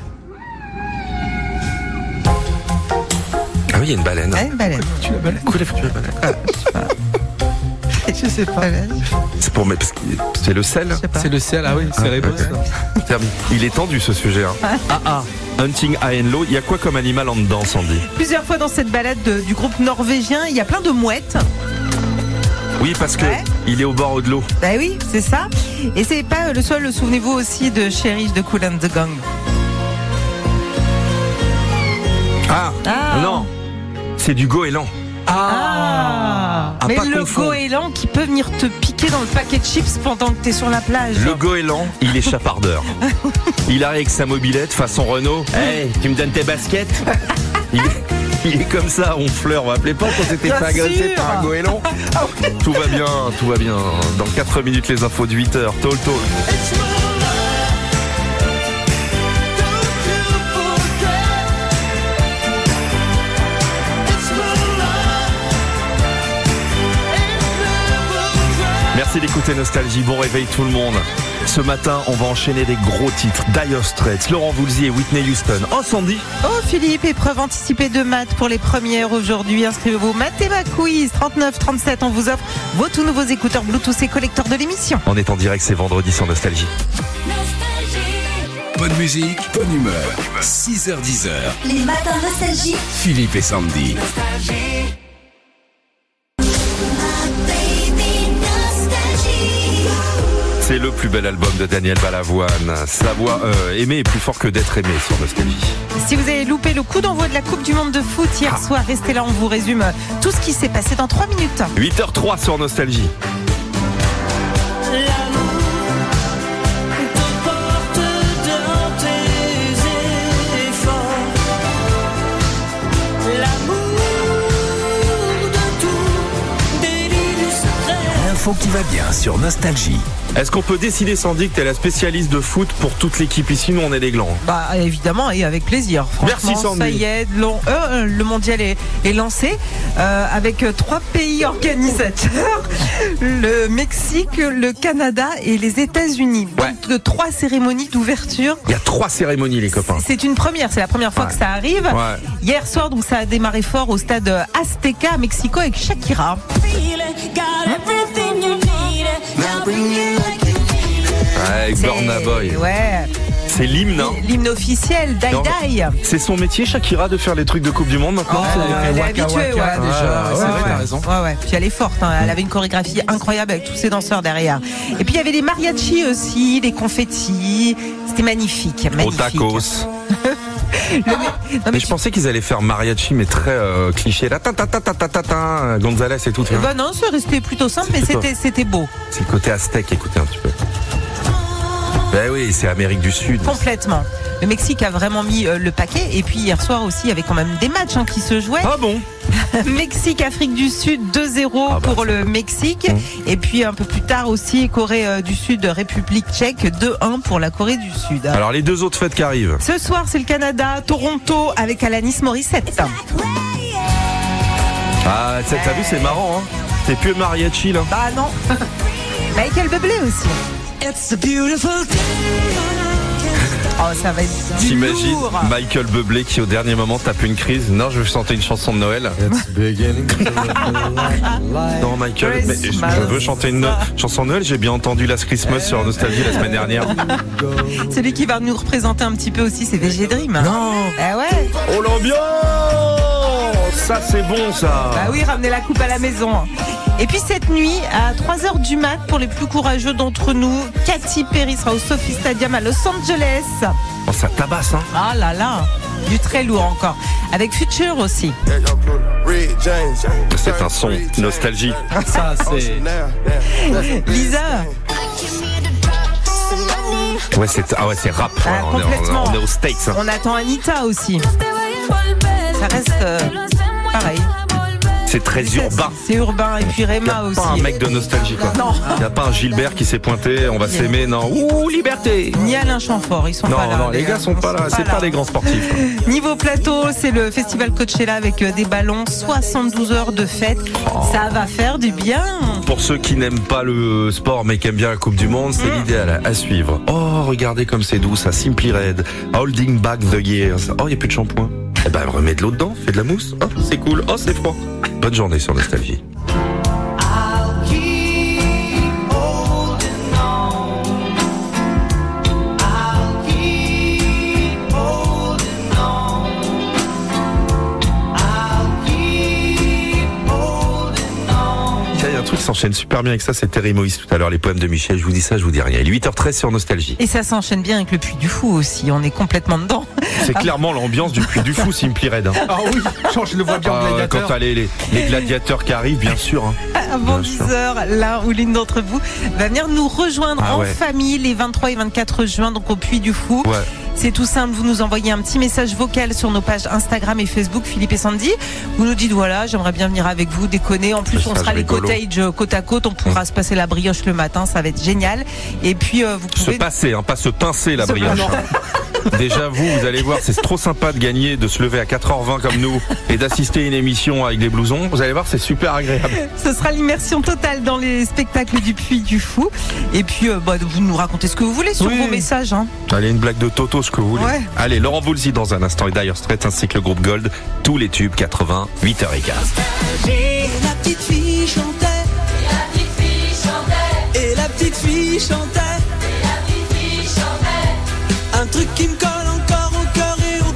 Ah oui, il y a une baleine. Ouais, une baleine. Tu la baleine. Pourquoi il a foutu la baleine? Je sais pas. C'est pour mettre, parce que c'est le sel. C'est le sel, ah oui, c'est Ah, rébos, ok. ça. Terminé. Il est tendu ce sujet. Hein. Ah ah. Hunting High and Low. Il y a quoi comme animal en dedans, Sandy? Plusieurs fois dans cette balade de- du groupe norvégien, il y a plein de mouettes. Oui, parce que Ouais. il est au bord de l'eau. Bah oui, c'est ça. Et c'est pas le seul, souvenez-vous aussi de Cherish de Kool and the Gang. Ah, Ah. non, c'est du goéland. Ah, À mais pas le confondre. goéland qui peut venir te piquer dans le paquet de chips pendant que t'es sur la plage. Le goéland, il est chapardeur. Il arrive avec sa mobilette façon Renault. Hey, tu me donnes tes baskets? il, est, il est comme ça, on fleur. On va appeler pas quand t'étais Bien fait agresser sûr. par un goéland. Tout va bien, tout va bien. Dans quatre minutes, les infos de huit heures. Tall Talk. Merci d'écouter Nostalgie. Bon réveil tout le monde. Ce matin, on va enchaîner des gros titres. Dire Straits, Laurent Voulzy et Whitney Houston. Oh Sandy. Oh Philippe, épreuve anticipée de maths pour les premières aujourd'hui. Inscrivez-vous Mathéma Quiz trente-neuf trente-sept. On vous offre vos tout nouveaux écouteurs Bluetooth et collecteurs de l'émission. On est en direct, c'est vendredi sur Nostalgie. Bonne musique, bonne humeur. six heures dix heures. Les matins Nostalgie. Philippe et Sandy. C'est le plus bel album de Daniel Balavoine. Sa voix euh, aimée est plus fort que d'être aimé sur Nostalgie. Si vous avez loupé le coup d'envoi de la Coupe du Monde de foot hier soir, restez là, on vous résume tout ce qui s'est passé dans trois minutes. huit heures zéro trois sur Nostalgie. L'info qui va bien sur Nostalgie. Est-ce qu'on peut décider, Sandy, que t'es la spécialiste de foot pour toute l'équipe ici? Nous, on est des glands. Bah évidemment, et avec plaisir. Merci Sandy. Ça y est, long, euh, le mondial est, est lancé euh, avec trois pays organisateurs le Mexique, le Canada et les États-Unis. Ouais. Donc trois cérémonies d'ouverture. Il y a trois cérémonies, les copains. C'est une première, c'est la première fois Ouais. que ça arrive. Ouais. Hier soir, donc ça a démarré fort au stade Azteca à Mexico avec Shakira. Ouais, avec Burna Boy. Ouais. C'est l'hymne, hein. L'hymne officiel, Die Non, Die. C'est son métier, Shakira, de faire les trucs de Coupe du Monde maintenant. Oh, elle est habituée, ouais. déjà. Ah, c'est ouais, vrai, ouais. t'as raison. Ouais, ouais. Puis elle est forte, hein. Elle avait une chorégraphie incroyable avec tous ses danseurs derrière. Et puis il y avait les mariachis aussi, les confettis. C'était magnifique, Au magnifique. tacos. Le- non, Mais mais je pensais qu'ils allaient faire mariachi, mais très euh, cliché. Là, ta ta ta ta ta ta ta, Gonzalez et tout. tu vois. Bah non, ça restait plutôt simple, C'est mais plutôt- c'était c'était beau. C'est le côté aztèque, écoutez un petit peu. Ben oui, c'est Amérique du Sud. Complètement. Le Mexique a vraiment mis euh, le paquet. Et puis hier soir aussi, il y avait quand même des matchs hein, qui se jouaient. Ah bon? Mexique, Afrique du Sud, deux zéro Ah bah, pour le Mexique. Mmh. Et puis un peu plus tard aussi, Corée euh, du Sud, République tchèque, deux un pour la Corée du Sud. Alors les deux autres fêtes qui arrivent. Ce soir, c'est le Canada, Toronto avec Alanis Morissette. Ah, t'as t'as vu, c'est marrant, hein. C'est plus mariachi, là. Bah non. Michael Bublé aussi. Oh, ça va être du T'imagines lourd. Michael Bublé qui au dernier moment tape une crise. Non, je veux chanter une chanson de Noël. Non, Michael, mais je Christmas. veux chanter une no- chanson de Noël. J'ai bien entendu Last Christmas sur Nostalgie la semaine dernière. Celui qui va nous représenter un petit peu aussi, c'est V G Dream. Non. Ah ouais. Oh l'ambiance! Ça c'est bon ça. Bah oui, ramenez la coupe à la maison. Et puis cette nuit, à trois heures du mat, pour les plus courageux d'entre nous, Katy Perry sera au Sophie Stadium à Los Angeles. Oh, ça tabasse, hein. Ah là là, du très lourd encore. Avec Future aussi. C'est un son nostalgie. Ça, c'est. Lisa. Ouais, c'est ah ouais, c'est rap. Ah, Ouais, on, est, complètement. on est- on est aux States. Hein. On attend Anita aussi. Ça reste euh, pareil. C'est très urbain. C'est urbain. Et puis Il n'y Rema a aussi. pas un mec de nostalgie quoi. Non. Il n'y a pas un Gilbert qui s'est pointé, on va s'aimer, non. Ouh, liberté. Ni Alain Chamfort, ils sont Non, pas là. non, les gars sont pas là. C'est pas des grands sportifs. quoi. Niveau plateau, c'est le festival Coachella avec euh, des ballons, soixante-douze heures de fête. Ça va faire du bien. Pour ceux qui n'aiment pas le sport mais qui aiment bien la Coupe du Monde, c'est l'idéal à, à suivre. Oh, regardez comme c'est doux, ça. Simply Red, Holding Back the Years. Oh, il n'y a plus de shampoing. Eh ben, remets de l'eau dedans, fais de la mousse. Oh, c'est cool. Oh, c'est froid. Bonne journée sur Nostalgie. Il y a un truc qui s'enchaîne super bien avec ça, c'est Terry Moïse tout à l'heure, les poèmes de Michel. Je vous dis ça, je vous dis rien. Il est huit heures treize sur Nostalgie. Et ça s'enchaîne bien avec le Puy du Fou aussi. On est complètement dedans. C'est clairement l'ambiance du Puy du Fou, Simply Red. Hein. Ah oui, genre, je le vois bien en Ah, gladiateur. quand t'as les, les, les gladiateurs qui arrivent, bien sûr. Hein. Avant Bien sûr. dix heures, l'un ou l'une d'entre vous va venir nous rejoindre Ah en ouais. famille les vingt-trois et vingt-quatre juin, donc au Puy du Fou. Ouais. C'est tout simple, vous nous envoyez un petit message vocal sur nos pages Instagram et Facebook, Philippe et Sandy. Vous nous dites voilà, j'aimerais bien venir avec vous, déconner. En plus, Ça on sera sera les rigolo. cottages euh, côte à côte, on pourra se passer la brioche le matin, ça va être génial. Et puis, euh, vous Se pouvez... passer, hein, pas se pincer la Se- brioche. Ah non. hein. Déjà vous, vous allez voir, c'est trop sympa de gagner, de se lever à quatre heures vingt comme nous et d'assister à une émission avec des blousons. Vous allez voir, c'est super agréable. Ce sera l'immersion totale dans les spectacles du Puy du Fou. Et puis, euh, bah, vous nous racontez ce que vous voulez sur Oui. vos messages. Hein. Allez, une blague de Toto, ce que vous voulez. Ouais. Allez, Laurent Voulzy dans un instant et Dire Straits ainsi que le groupe Gold. Tous les tubes quatre-vingts, huit heures quinze. Et la petite fille chantait. Et la petite fille chantait. Et la petite fille chantait. Et la petite fille chantait. Un truc qui me colle encore au cœur et au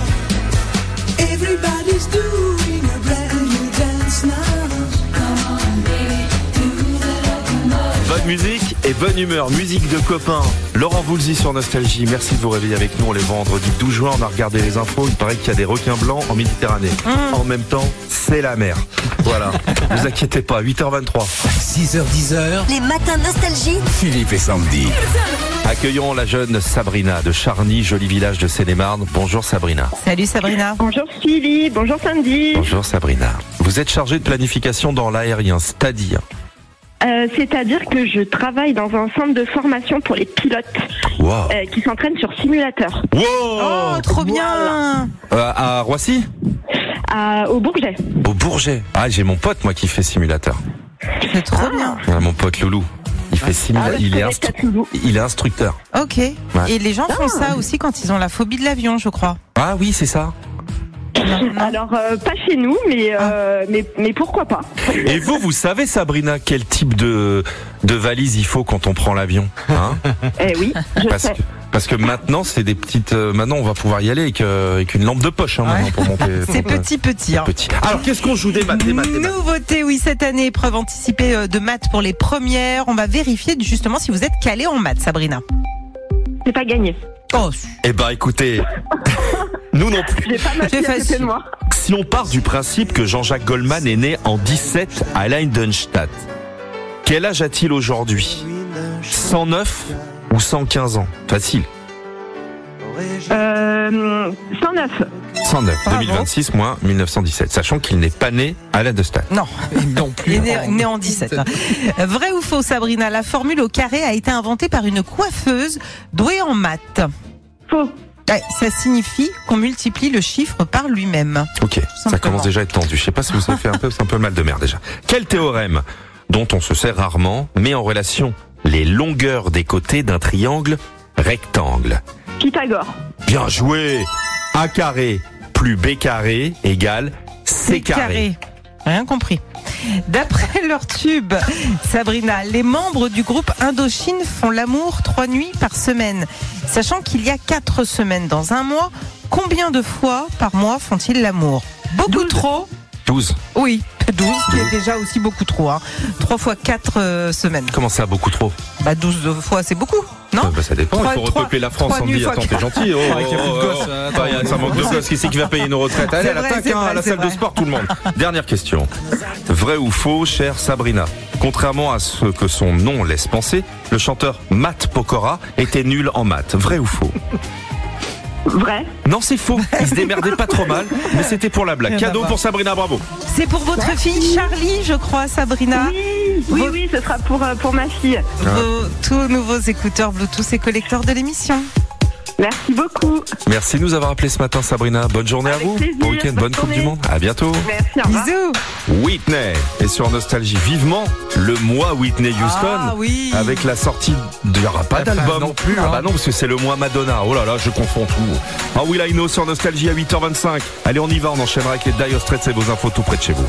corps. Everybody's doing a brand new dance now. Come on, baby, do the Bonne musique et bonne humeur, musique de copains. Laurent Voulzy sur Nostalgie, merci de vous réveiller avec nous. On est vendredi douze juin, on a regardé les infos, il paraît qu'il y a des requins blancs en Méditerranée. Mmh. En même temps, c'est la mer. Voilà, ne vous inquiétez pas, huit heures vingt-trois. six heures dix heures, Les matins Nostalgie. Philippe et Sandy. Accueillons la jeune Sabrina de Charny, joli village de Seine-et-Marne. Bonjour Sabrina. Salut Sabrina. Bonjour Philippe, bonjour Sandy. Bonjour Sabrina. Vous êtes chargée de planification dans l'aérien, c'est-à-dire Euh, C'est-à-dire que je travaille dans un centre de formation pour les pilotes wow. euh, qui s'entraînent sur simulateur. Wow. Oh, trop bien. Euh, à Roissy À, au Bourget. Au Bourget. Ah, j'ai mon pote, moi, qui fait simulateur. C'est trop bien. Ah, mon pote Loulou. Il fait simulateur. Ah ouais, il, est je instru- connais Loulou. il est instructeur. Ok. Et les gens font ça aussi quand ils ont la phobie de l'avion, je crois. Ah oui, c'est ça. Alors, euh, pas chez nous, mais, euh, mais, mais pourquoi pas. Et vous, vous savez, Sabrina, quel type de, de valise il faut quand on prend l'avion, hein? Eh oui, je Parce sais. que, parce que maintenant, c'est des petites. euh, maintenant, on va pouvoir y aller avec, euh, avec une lampe de poche, hein, Ouais. maintenant, pour monter. C'est pour, euh, petit, petit. Hein. petit. Alors, qu'est-ce qu'on joue des maths, des maths, des maths Nouveauté, oui, cette année, épreuve anticipée euh, de maths pour les premières. On va vérifier justement si vous êtes calé en maths, Sabrina. C'est pas gagné. Oh, Eh ben, écoutez, nous non plus. J'ai pas ma fille à côté de moi. Si on part du principe que Jean-Jacques Goldman est né en dix-sept à Leidenstadt, quel âge a-t-il aujourd'hui? cent neuf ou cent quinze ans? Facile. Euh, cent neuf. cent neuf, Bravo. deux mille vingt-six moins mille neuf cent dix-sept, sachant qu'il n'est pas né à Leidenstadt. non. Non plus. Il est né, né en dix-sept. hein. Vrai ou faux, Sabrina? La formule au carré a été inventée par une coiffeuse douée en maths. Faux. Ouais, ça signifie qu'on multiplie le chiffre par lui-même. Ok, ça simplement. commence déjà à être tendu. Je sais pas si vous avez fait un peu, c'est un peu mal de mer déjà. Quel théorème, dont on se sert rarement, met en relation les longueurs des côtés d'un triangle rectangle? Pythagore. Bien joué. A carré plus B carré égale C carré. Rien compris. D'après leur tube, Sabrina, les membres du groupe Indochine font l'amour trois nuits par semaine. Sachant qu'il y a quatre semaines dans un mois, combien de fois par mois font-ils l'amour? Beaucoup trop? douze. Oui, douze, qui est déjà aussi beaucoup trop. Hein. trois fois quatre euh, semaines. Comment ça, beaucoup trop? Bah douze fois, c'est beaucoup, non? Euh, bah, ça dépend, Trois- il faut trois- repeupler la France, trois nuits Sandy. fois Attends, t'es quatre. gentil. Oh, Ouais, qu'il y a plus de oh, gosses, oh. euh, Bah, y a- ça manque de gosses. Qui c'est qui va payer nos retraites? Allez, C'est à vrai, l'attaque, c'est hein, vrai, à la c'est salle de vrai. sport, tout le monde. Dernière question. Vrai ou faux, chère Sabrina? Contrairement à ce que son nom laisse penser, le chanteur Matt Pokora était nul en maths. Vrai ou faux? Vrai. Non, c'est faux. Il se démerdait pas trop mal, mais c'était pour la blague. Il y en a Cadeau pas. pour Sabrina, bravo. C'est pour votre fille Charlie, je crois, Sabrina. Oui, oui, Vos- oui, ce sera pour, euh, pour ma fille. Vos tout nouveaux écouteurs Bluetooth et collecteurs de l'émission. Merci beaucoup. Merci de nous avoir appelé ce matin, Sabrina. Bonne journée Avec à vous. plaisir. Bon week-end, bonne Bonne Coupe du journée. Monde. À bientôt. Merci, au revoir. Bisous. Whitney est sur Nostalgie. Vivement le mois Whitney Houston. Ah oui. Avec la sortie, il n'y aura pas Ah, pas d'album non plus, Ah hein. bah non, parce que c'est le mois Madonna. Oh là là, je confonds tout. Ah oui, Lino sur Nostalgie à huit heures vingt-cinq. Allez, on y va, on enchaînera avec les Dire Straits et vos infos tout près de chez vous.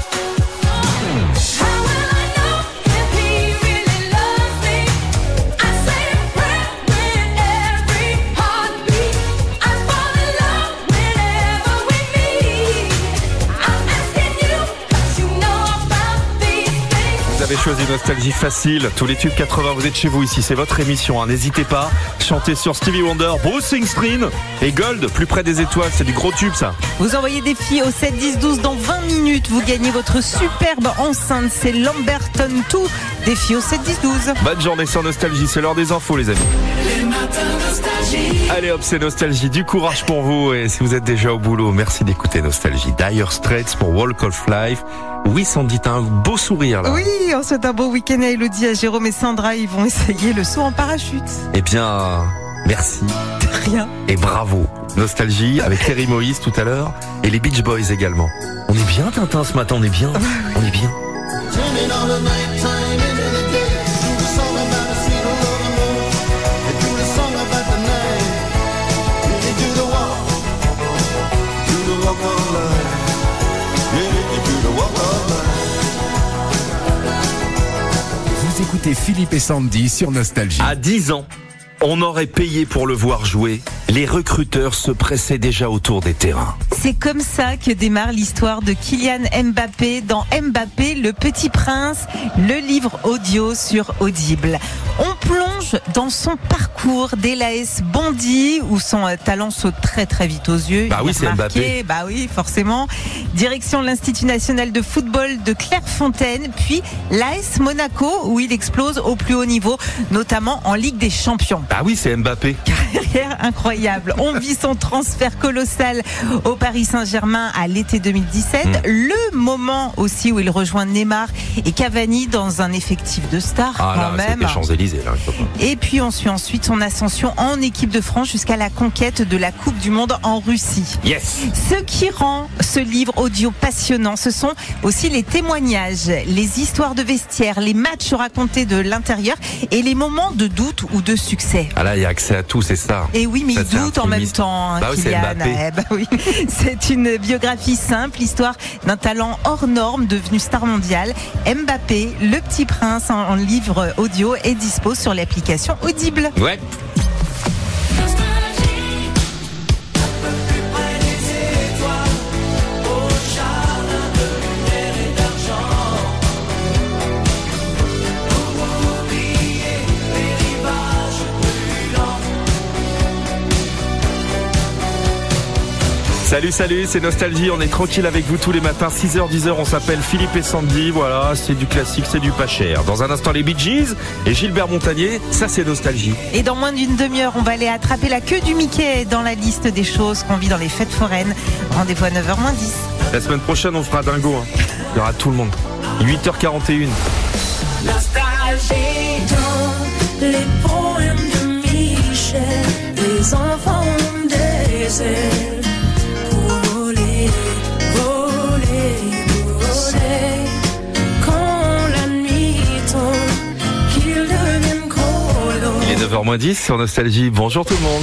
Vous avez choisi Nostalgie facile. Tous les tubes quatre-vingts, vous êtes chez vous ici. C'est votre émission. hein. N'hésitez pas. Chantez sur Stevie Wonder, Bruce Springsteen et Gold, plus près des étoiles. C'est du gros tube, ça. Vous envoyez des filles au sept dix douze dans vingt minutes. Vous gagnez votre superbe enceinte. C'est Lamberton deux. Des filles au sept dix douze. Bonne journée sur Nostalgie. C'est l'heure des infos, les amis. Les matins Nostalgie. Allez hop, c'est Nostalgie. Du courage pour vous. Et si vous êtes déjà au boulot, merci d'écouter Nostalgie. Dire Straits pour Walk of Life. Oui, Sandy, t'as un beau sourire, là. Oui, on souhaite un beau week-end à Elodie, à Jérôme et Sandra. Ils vont essayer le saut en parachute. Eh bien, Merci. Rien. Et bravo. Nostalgie avec Terry Moïse tout à l'heure et les Beach Boys également. On est bien Tintin ce matin, on est bien. On est bien. Vous écoutez Philippe et Sandy sur Nostalgie. À dix ans, on aurait payé pour le voir jouer. Les recruteurs se pressaient déjà autour des terrains. C'est comme ça que démarre l'histoire de Kylian Mbappé dans Mbappé, le Petit Prince, le livre audio sur Audible. On plonge dans son parcours dès l'A S Bondy où son talent saute très très vite aux yeux. Bah oui, c'est Mbappé. Bah oui, forcément. Direction l'Institut national de football de Clairefontaine, puis l'A S Monaco où il explose au plus haut niveau, notamment en Ligue des Champions. Bah oui, c'est Mbappé. Carrière incroyable. On vit son transfert colossal au Paris Saint-Germain à l'été deux mille dix-sept. Mmh. Le moment aussi où il rejoint Neymar et Cavani dans un effectif de stars ah, quand là, même. C'était Champs-Élysées, là. Et puis on suit ensuite son ascension en équipe de France jusqu'à la conquête de la Coupe du Monde en Russie. Yes. Ce qui rend ce livre audio passionnant, ce sont aussi les témoignages, les histoires de vestiaire, les matchs racontés de l'intérieur et les moments de doute ou de succès. Ah là, il y a accès à tout, c'est ça. Et oui, mais ça, il doute en même temps, hein, bah oui, Kylian. c'est eh bah oui. C'est une biographie simple, histoire d'un talent hors norme devenu star mondiale. Mbappé, le Petit Prince en, en livre audio est dispo sur l'application Audible. Ouais. Salut, salut, c'est Nostalgie, on est tranquille avec vous tous les matins, six heures, dix heures, on s'appelle Philippe et Sandy, voilà, c'est du classique, c'est du pas cher. Dans un instant, les Bee Gees et Gilbert Montagnier, ça c'est Nostalgie. Et dans moins d'une demi-heure, on va aller attraper la queue du Mickey dans la liste des choses qu'on vit dans les fêtes foraines. Rendez-vous à neuf heures moins dix. La semaine prochaine, on fera dingo, hein. Il y aura tout le monde. huit heures quarante et une. Nostalgie dans les poèmes de Michel, les enfants ont des ailes. Il est neuf heures moins dix sur Nostalgie. Bonjour tout le monde.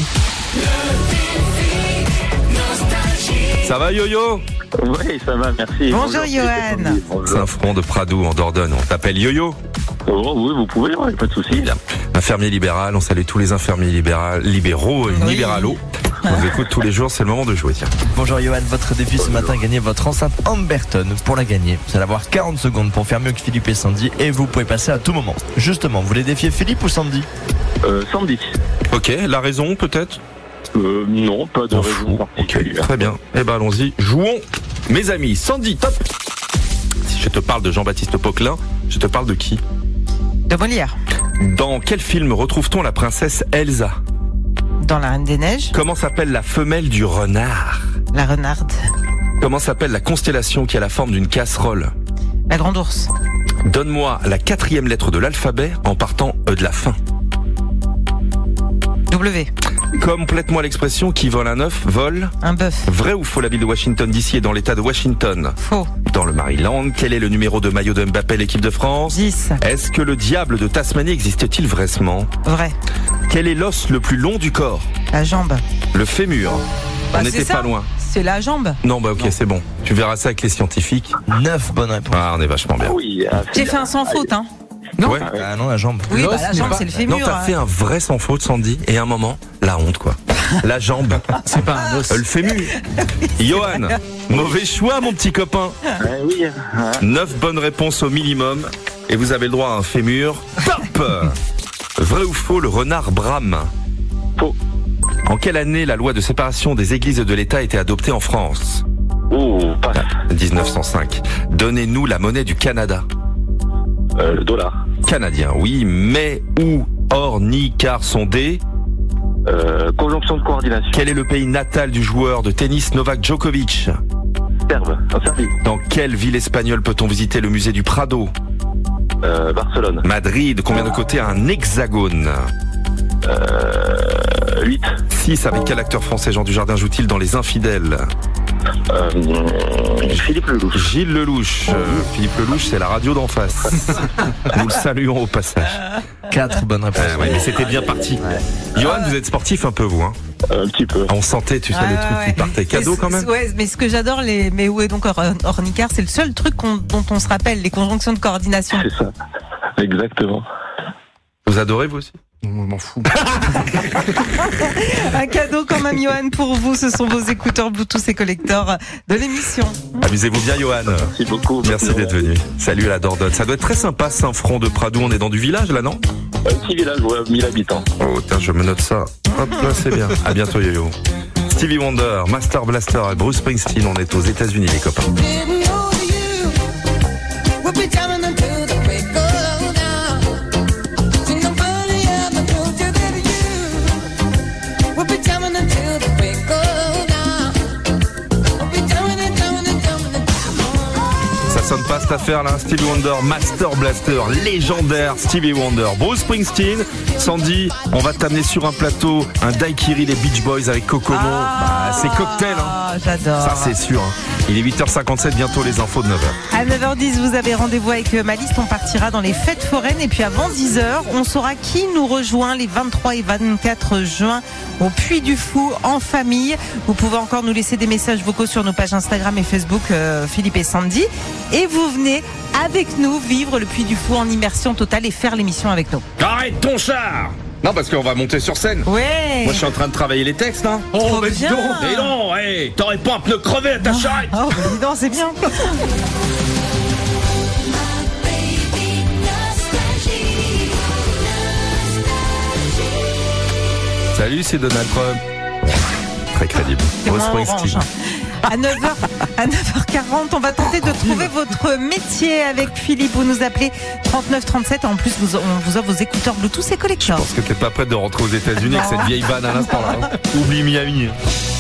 Ça va Yo-Yo? Oui, ça va, merci. Bonjour, Bonjour Johan. Saint-Front de Pradoux en Dordogne. On t'appelle Yo-Yo? Oh, oui, vous pouvez, ouais, pas de souci. Infirmier libéral, on salue tous les infirmiers libéral, libéraux et oui. libéralos. On vous écoute tous les jours, c'est le moment de jouer. Tiens. Bonjour Johan, votre défi ce matin, gagnez votre enceinte Amberton. Pour la gagner, vous allez avoir quarante secondes pour faire mieux que Philippe et Sandy et vous pouvez passer à tout moment. Justement, vous voulez défier Philippe ou Sandy? euh, Sandy. Ok, la raison peut-être? euh, Non, pas de on raison particulière. Okay, très bien, eh ben allons-y, jouons. Mes amis, Sandy, top. Si je te parle de Jean-Baptiste Poquelin, je te parle de qui? De Molière. Dans quel film retrouve-t-on la princesse Elsa? Dans La Reine des Neiges. Comment s'appelle la femelle du renard? La renarde. Comment s'appelle la constellation qui a la forme d'une casserole? La grande ours. Donne-moi la quatrième lettre de l'alphabet en partant euh, de la fin. W. Complète-moi l'expression qui vole un œuf, vole un bœuf. Vrai ou faux, la ville de Washington D C est dans l'état de Washington? Faux. Dans le Maryland, quel est le numéro de maillot de Mbappé, l'équipe de France? dix. Est-ce que le diable de Tasmanie existe-t-il vraiment? Vrai. Quel est l'os le plus long du corps? La jambe. Le fémur. Bah, on n'était pas loin. C'est la jambe. Non, bah ok, non. C'est bon. Tu verras ça avec les scientifiques. neuf bonnes réponses. Ah, on est vachement bien. Oui, ah, j'ai fait un sans faute, hein. Non, ouais. ah non, la jambe. Oui, bah, la jambe, c'est le fémur. Non, t'as hein. fait un vrai sans faute, Sandy. Et à un moment, la honte, quoi. La jambe. C'est pas un os. Le fémur. Johan, mauvais choix, mon petit copain. Ouais, oui. Ouais. neuf bonnes réponses au minimum. Et vous avez le droit à un fémur. Top. Vrai ou faux, le renard brame? Faux. En quelle année la loi de séparation des églises et de l'État a été adoptée en France? Oh, pas. dix-neuf cent cinq. Donnez-nous la monnaie du Canada. Euh, le dollar. Canadien, oui, mais ou, or, ni, car sont des... Euh, conjonction de coordination. Quel est le pays natal du joueur de tennis Novak Djokovic? Serbe, en Serbie. Dans quelle ville espagnole peut-on visiter le musée du Prado? euh, Barcelone. Madrid, combien de côtés a un hexagone? euh, huit. six. Avec quel acteur français Jean Dujardin joue-t-il dans Les Infidèles? Euh, Philippe Lelouch. Gilles Lelouch. Euh, Philippe Lelouch, c'est la radio d'en face. Nous le saluons au passage. Quatre bonnes réponses. Euh, ouais, mais c'était bien parti. Ouais. Johan, vous êtes sportif un peu, vous, hein? Un petit peu. On sentait, tu sais, ouais, les trucs ouais. qui partaient cadeaux quand même. Ouais, mais ce que j'adore, les mais où est donc Or- Ornicard, c'est le seul truc qu'on- dont on se rappelle, les conjonctions de coordination. C'est ça. Exactement. Vous adorez, vous aussi? Je m'en fous. Un cadeau quand même, Johan, pour vous. Ce sont vos écouteurs Bluetooth et collector de l'émission. Amusez-vous bien, Johan. Merci beaucoup. Merci d'être venu. Salut à la Dordogne. Ça doit être très sympa, Saint-Front de Pradou. On est dans du village, là, non? Un petit village, ouais, mille habitants. Oh, tiens, je me note ça. Hop, là, c'est bien. À bientôt, Yo-Yo. Stevie Wonder, Master Blaster et Bruce Springsteen. On est aux États-Unis, les copains. Ça sonne pas cette affaire là, Stevie Wonder, Master Blaster, légendaire Stevie Wonder, Bruce Springsteen. Sandy, on va t'amener sur un plateau, un daiquiri des Beach Boys avec Kokomo. Ah, bah, c'est cocktail, hein. J'adore. Ça c'est sûr. Hein. Il est huit heures cinquante-sept, bientôt les infos de neuf heures. À neuf heures dix, vous avez rendez-vous avec ma liste. On partira dans les fêtes foraines. Et puis avant dix heures, on saura qui nous rejoint les vingt-trois et vingt-quatre juin au Puy du Fou en famille. Vous pouvez encore nous laisser des messages vocaux sur nos pages Instagram et Facebook, euh, Philippe et Sandy. Et vous venez avec nous vivre le Puy du Fou en immersion totale et faire l'émission avec nous. Arrête ton char! Non, parce qu'on va monter sur scène. Ouais. Moi, je suis en train de travailler les textes, hein. Oh, bah dis donc. Et non, hey, t'aurais pas un pneu crevé à ta charrette. Oh, bah dis donc, c'est bien. Salut, c'est Donald Trump. Très crédible. Bruce Springsteen. À neuf heures, à neuf heures quarante, on va tenter de trouver votre métier avec Philippe. Vous nous appelez trente-neuf trente-sept. En plus, vous, on vous offre vos écouteurs Bluetooth et collector. Parce que t'es pas prête de rentrer aux États-Unis avec cette vieille vanne à l'instant là. Hein. Oublie Miami.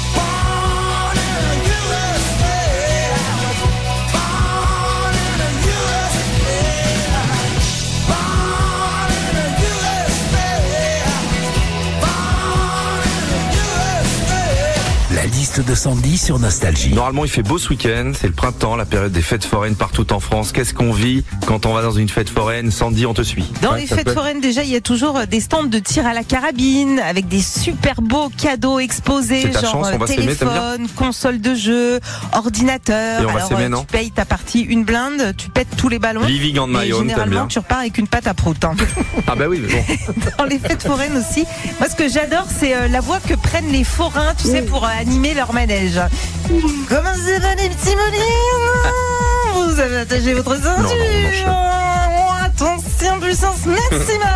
La liste de Sandy sur Nostalgie. Normalement, il fait beau ce week-end. C'est le printemps, la période des fêtes foraines partout en France. Qu'est-ce qu'on vit quand on va dans une fête foraine? Sandy, on te suit. Dans ouais, les fêtes foraines, déjà, il y a toujours des stands de tir à la carabine avec des super beaux cadeaux exposés, C'est ta genre chance, on va s'aimer, t'aimes téléphone, console de jeu, ordinateur. Et on va Alors, s'aimer, euh, non tu payes ta partie une blinde, tu pètes tous les ballons. Living on my et own, t'aimes généralement, bien. tu repars avec une pâte à prout. Hein. Ah bah oui, mais bon. Dans les fêtes foraines aussi. Moi, ce que j'adore, c'est euh, la voix que prennent les forains, tu sais, pour euh, animer leur manège. Comment ça va, les petits mollets? Vous avez attaché votre ceinture. Non, non, Oh, attention, puissance maximum.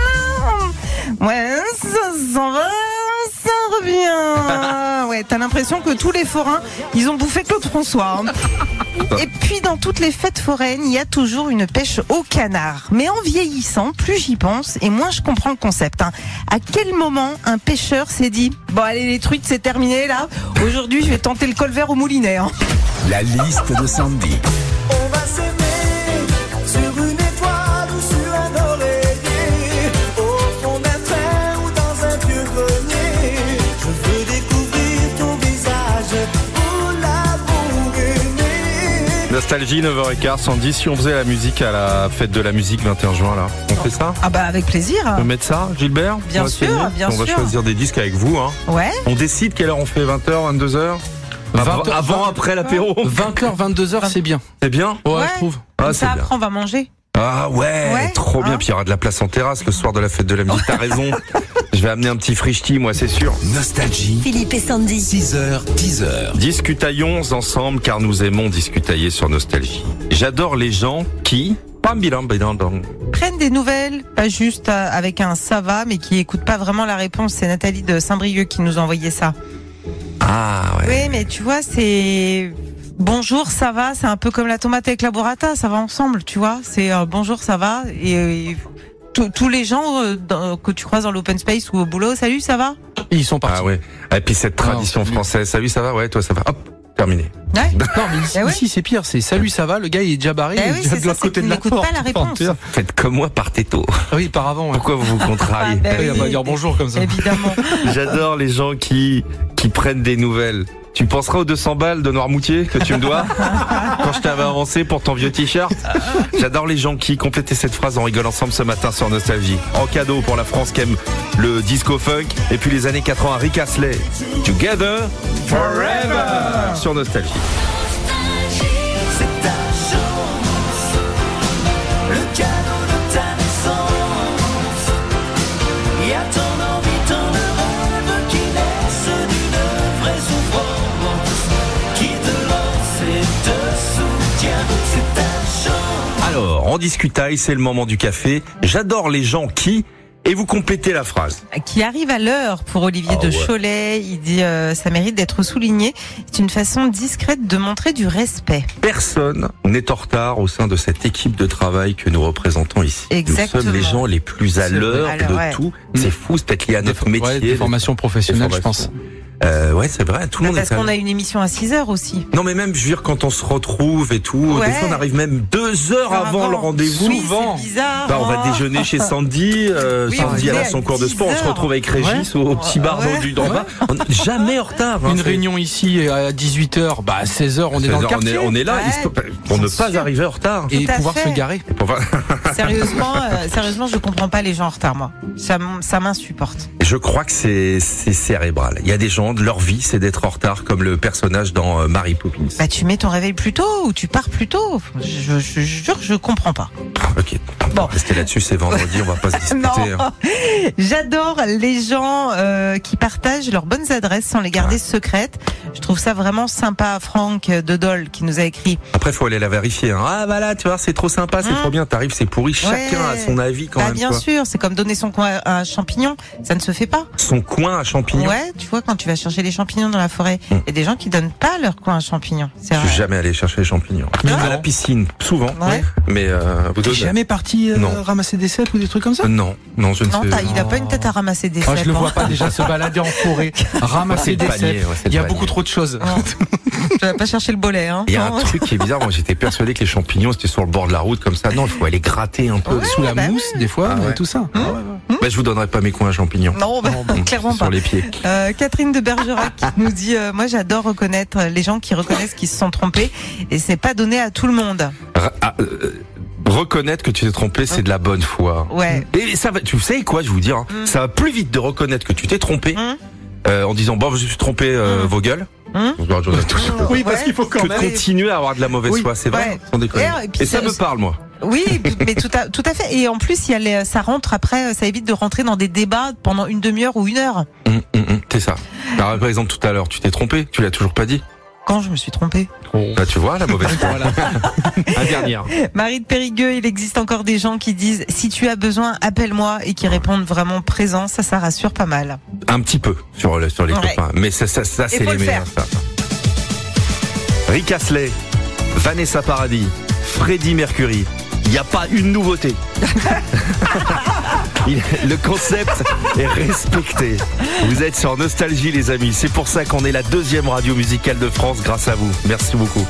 Ouais, ça s'en va, ça revient. Ouais, t'as l'impression que tous les forains, ils ont bouffé Claude François. Hein. Et puis dans toutes les fêtes foraines, il y a toujours une pêche au canard. Mais en vieillissant, plus j'y pense et moins je comprends le concept. Hein. À quel moment un pêcheur s'est dit « Bon allez les truites, c'est terminé là. Aujourd'hui, je vais tenter le colvert au moulinet. Hein. » La liste de Sandy. On va s'aimer sur une étoile ou sur un oreiller, au fond d'un train ou dans un vieux grenier. Je veux découvrir ton visage pour l'amour aimé. Nostalgie, neuf heures quinze, Sandy, si on faisait la musique à la fête de la musique vingt et un juin là, on fait ça? Ah bah avec plaisir. On peut mettre ça, Gilbert? Bien On va sûr, essayer. bien On va sûr. choisir des disques avec vous. Hein. Ouais. On décide quelle heure on fait, vingt heures, vingt-deux heures? Avant, vingt heures, avant, après l'apéro. vingt heures, vingt-deux heures, c'est bien. C'est bien? Ouais, Ouais. je trouve. Ah, Comme c'est ça, bien. après, on va manger. Ah ouais, Ouais. trop bien. Hein. Puis il y aura de la place en terrasse le soir de la fête de la musique. T'as raison. Je vais amener un petit frichti, moi, c'est sûr. Nostalgie. Philippe et Sandy. six heures, dix heures. Discutaillons ensemble car nous aimons discutailler sur Nostalgie. J'adore les gens qui... Pam, bilam, bidam, dam. Prennent des nouvelles, pas juste euh, avec un ça va, mais qui écoutent pas vraiment la réponse. C'est Nathalie de Saint-Brieuc qui nous a envoyé ça. Ah ouais. Oui, mais tu vois, c'est bonjour, ça va. C'est un peu comme la tomate avec la burrata, ça va ensemble, tu vois. C'est euh, bonjour, ça va. Et, et tous- tous les gens euh, dans- que tu croises dans l'open space ou au boulot, salut, ça va. Ils sont partis. Ah ouais. Et puis cette tradition Alors, française. Salut, ça va? Ouais, toi, ça va? Hop, terminé. Ouais. Non, mais ici, Eh ouais. ici, c'est pire. C'est salut, ça va. Le gars, il est déjà barré. Eh il est oui, déjà c'est de ça, l'autre c'est côté qu'il de la n'écoute porte. pas la réponse. Enfin, Faites comme moi, partez tôt. Ah oui, par avant. ouais. Pourquoi vous vous contrariez Ah, bah Oui, on va oui. dire bonjour comme ça. Évidemment. J'adore les gens qui, qui prennent des nouvelles. Tu penseras aux deux cents balles de Noirmoutier que tu me dois quand je t'avais avancé pour ton vieux t-shirt. J'adore les gens qui complétaient cette phrase. On rigole ensemble ce matin sur Nostalgie. En cadeau pour la France qui aime le disco funk. Et puis les années quatre-vingts, Rick Astley. Together Forever sur Nostalgie. C'est ta chance, le cadeau de ta naissance. Il y a ton envie, ton rêve qui naissent d'une vraie souffrance, qui te lance et te soutient. C'est ta chance. Alors, en discutaille, c'est le moment du café. J'adore les gens qui... Et vous complétez la phrase. Qui arrive à l'heure pour Olivier Ah de ouais. Cholet. Il dit euh, ça mérite d'être souligné. C'est une façon discrète de montrer du respect. Personne n'est en retard au sein de cette équipe de travail que nous représentons ici. Exactement. Nous sommes les gens les plus à C'est l'heure vrai. Alors, de ouais. tout. C'est fou, c'est peut-être lié à notre métier. Ouais, des formations professionnelles, Des je pense. formations. Euh, ouais, c'est vrai, tout le monde Parce est à qu'on a l'heure. une émission à six heures aussi. Non, mais même, je veux dire, quand on se retrouve et tout, Ouais. des fois, on arrive même deux heures Avant. avant le rendez-vous. Oui, Souvent. c'est bizarre. Bah, on va hein. déjeuner chez Sandy. Euh, Oui, Sandy, on elle a est son à cours de sport. On se dix heures. retrouve avec Régis au, au petit bar Ouais. du d'en bas. On n'est jamais en retard. hein, Une c'est- réunion ici à dix-huit heures, bah à seize heures, on est dans le on est, quartier. on est là, Ouais. histoire- pour ne pas sûr. arriver en retard. Et Tout à pouvoir fait. se garer. Pour pas- Sérieusement, euh, sérieusement, je comprends pas les gens en retard, moi. Ça, m- ça m'insupporte. Je crois que c'est c'est cérébral. Il y a des gens, de leur vie, c'est d'être en retard, comme le personnage dans euh, Mary Poppins. Bah, tu mets ton réveil plus tôt ou tu pars plus tôt. Je, je, je jure que je comprends pas. Ah, ok. Bon. Restez là-dessus, c'est vendredi, on va pas se disputer. Non, hein. j'adore les gens euh, qui partagent leurs bonnes adresses sans les garder secrètes. Je trouve ça vraiment sympa. Franck de Dole qui nous a écrit. Après, faut aller la vérifier. Hein. Ah, bah là, tu vois, c'est trop sympa, c'est Mmh. trop bien. T'arrives, c'est pourri. Chacun Ouais. a son avis quand Bah, même. bien quoi. sûr, c'est comme donner son coin à un champignon. Ça ne se fait pas. Son coin à champignons. Ouais, tu vois, quand tu vas chercher les champignons dans la forêt, il Mmh. y a des gens qui donnent pas leur coin à champignons. C'est Je suis vrai. jamais allé chercher les champignons. Mais à non. la piscine, souvent. Ouais. Mais euh, vous T'es donnez- jamais parti euh, Non. ramasser des cèpes ou des trucs comme ça? Euh, Non, non, je ne Non, sais. t'as- il a pas une tête à ramasser des Ah, je cèpes, le hein. vois pas déjà se balader en forêt, C'est ramasser le des panier, cèpes. ouais, c'est le Il y a panier. beaucoup trop de choses. Non. Tu vas pas chercher le bolet, hein. Il y a un Non. truc qui est bizarre. Moi, j'étais persuadé que les champignons c'était sur le bord de la route comme ça. Non, il faut aller gratter un peu. Ouais, Sous la bah mousse, des fois, Ah ouais. et tout ça. Ah ouais, ouais. Bah, je vous donnerai pas mes coins à champignons. Non, bah, clairement Sur pas. les pieds. Euh, Catherine de Bergerac nous dit euh, moi j'adore reconnaître les gens qui reconnaissent qu'ils se sont trompés et c'est pas donné à tout le monde. Ra- ah, euh, reconnaître que tu t'es trompé, c'est de la bonne foi. Ouais. Et ça va, tu sais quoi, je vais vous dire, hein, Mm. ça va plus vite de reconnaître que tu t'es trompé Mm. euh, en disant bon, je me suis trompé, euh, Mm. vos gueules. Hum Oui, parce qu'il faut quand que de même. continuer à avoir de la mauvaise Oui, foi, c'est vrai, ouais. sans déconner. Et, euh, et puis Et ça ça- me parle, moi. Oui, mais tout à, tout à fait. Et en plus, il y a les- ça rentre après, ça évite de rentrer dans des débats pendant une demi-heure ou une heure. Hum, hum, hum, c'est ça. Alors, par exemple, tout à l'heure, tu t'es trompé, tu l'as toujours pas dit. Quand je me suis trompée. Bah, tu vois, la mauvaise foi. Voilà. Un dernier. Marie de Périgueux, il existe encore des gens qui disent si tu as besoin, appelle-moi et qui répondent vraiment présent. Ça, ça rassure pas mal. Un petit peu sur, le- sur les Ouais. copains. Mais ça, ça, ça Et c'est faut les le meilleurs. faire. Ça. Rick Astley, Vanessa Paradis, Freddie Mercury. Il n'y a pas une nouveauté. Il- Le concept est respecté. Vous êtes sur Nostalgie, les amis. C'est pour ça qu'on est la deuxième radio musicale de France grâce à vous. Merci beaucoup.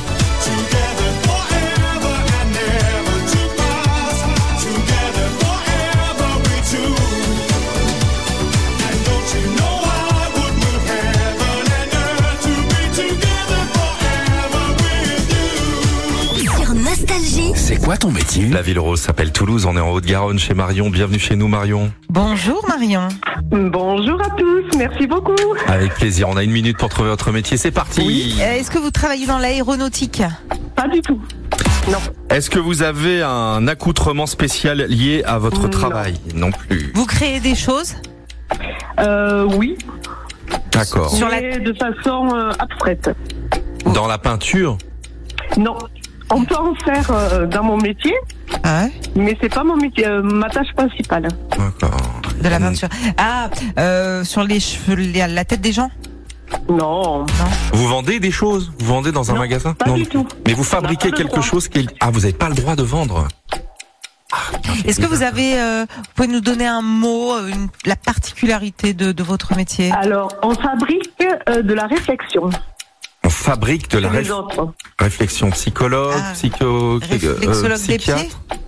Sur Nostalgie. C'est quoi ton métier? La ville rose s'appelle Toulouse. On est en Haute-Garonne chez Marion. Bienvenue chez nous, Marion. Bonjour Marion. Bonjour à tous, merci beaucoup. Avec plaisir. On a une minute pour trouver votre métier. C'est parti. Euh, Est-ce que vous travaillez dans l'aéronautique? Pas du tout. Non. Est-ce que vous avez un accoutrement spécial lié à votre Non. travail? Non plus. Vous créez des choses? Euh, oui, D'accord. Sur la- mais de façon euh, abstraite. Dans la peinture? Non. On peut en faire euh, dans mon métier, Ah ouais, mais c'est pas mon métier, euh, ma tâche principale. D'accord. de la peinture. Ah, euh, sur les cheveux, les- la tête des gens? Non. Vous vendez des choses? Vous vendez dans un Non, magasin? pas du tout. Mais vous fabriquez On n'a pas le quelque droit. chose qui est... Ah, vous n'avez pas le droit de vendre? Est-ce que vous avez, euh, vous pouvez nous donner un mot, euh, une, la particularité de, de votre métier? Alors, on fabrique euh, de la réflexion. On fabrique de la les réf- autres. réflexion psychologue, Ah. psycho, Réflexologue des pieds.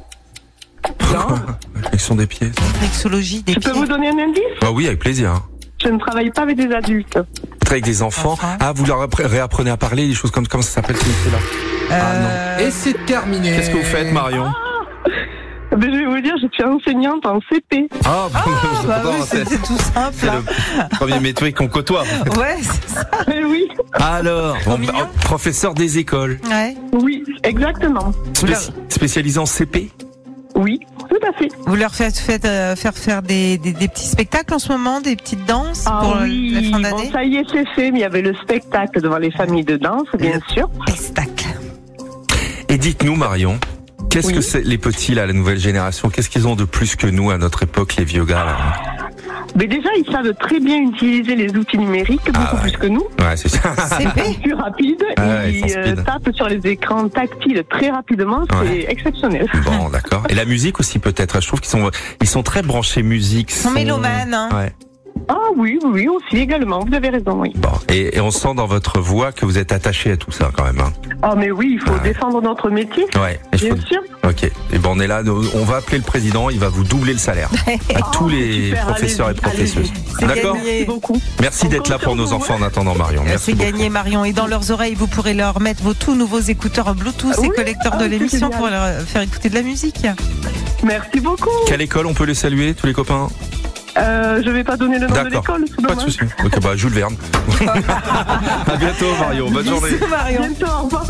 Réflexion des pieds. Réflexologie des Je pieds. peux vous donner un indice? Bah oui, avec plaisir. Je ne travaille pas avec des adultes. Avec des enfants. Enfants. Ah, vous leur appré- réapprenez à parler, des choses comme comment ça s'appelle ce métier-là? Euh, Et c'est terminé. Qu'est-ce que vous faites, Marion? Ben, je vais vous dire, je suis enseignante en C P. Ah, bon, c'est bah pas- oui, c'est- c'est c'est tout simple. c'est hein. le premier métier qu'on côtoie. Ouais, c'est ça. Eh oui, Alors, bon, mignon. bah, professeur des écoles, Ouais. oui, exactement. Spéci- spécialisé en C P. Oui, tout à fait. Vous leur faites, faites, euh, faire faire des, des, des petits spectacles en ce moment, des petites danses Ah pour oui, la fin bon, d'année. ça y est, c'est fait, mais il y avait le spectacle devant les familles de danse, bien sûr. Spectacle. Et dites-nous, Marion, qu'est-ce Oui. que c'est les petits là, la nouvelle génération? Qu'est-ce qu'ils ont de plus que nous à notre époque, les vieux gars là? Mais déjà, ils savent très bien utiliser les outils numériques, beaucoup Ah ouais. plus que nous. Ouais, c'est ça. C P. C'est plus rapide. Ah ouais, ils ils sont euh, speed. tapent sur les écrans tactiles très rapidement. C'est Ouais. exceptionnel. Bon, d'accord. Et la musique aussi peut-être. Je trouve qu'ils sont, ils sont très branchés musique. Ils sont mélomanes, hein. Ouais. Ah oui, oui, oui, aussi également. Vous avez raison, oui. Bon. Et, et on sent dans votre voix que vous êtes attaché à tout ça quand même. Hein. Ah mais oui, il faut Ouais. défendre notre métier. Ouais. Et je Bien faut- sûr. Ok. Et ben on est là. nous- On va appeler le président. Il va vous doubler le salaire à tous les super, professeurs et allez-y, professeuses. C'est D'accord. gagné. Merci beaucoup. Merci On d'être là compte pour sur nos vous, enfants ouais. en attendant, Marion. C'est Merci beaucoup. gagné, Marion. Et dans leurs oreilles, vous pourrez leur mettre vos tout nouveaux écouteurs Bluetooth Ah et oui, collecteurs ah, de c'est l'émission génial. pour leur faire écouter de la musique. Merci beaucoup. Quelle école on peut les saluer, tous les copains? Euh, je vais pas donner le nom de D'accord. l'école, c'est Pas de dommage. souci. Ok, bah Jules Verne. À bientôt, Marion. Bonne journée. Bisous, Marion. Bientôt, au revoir.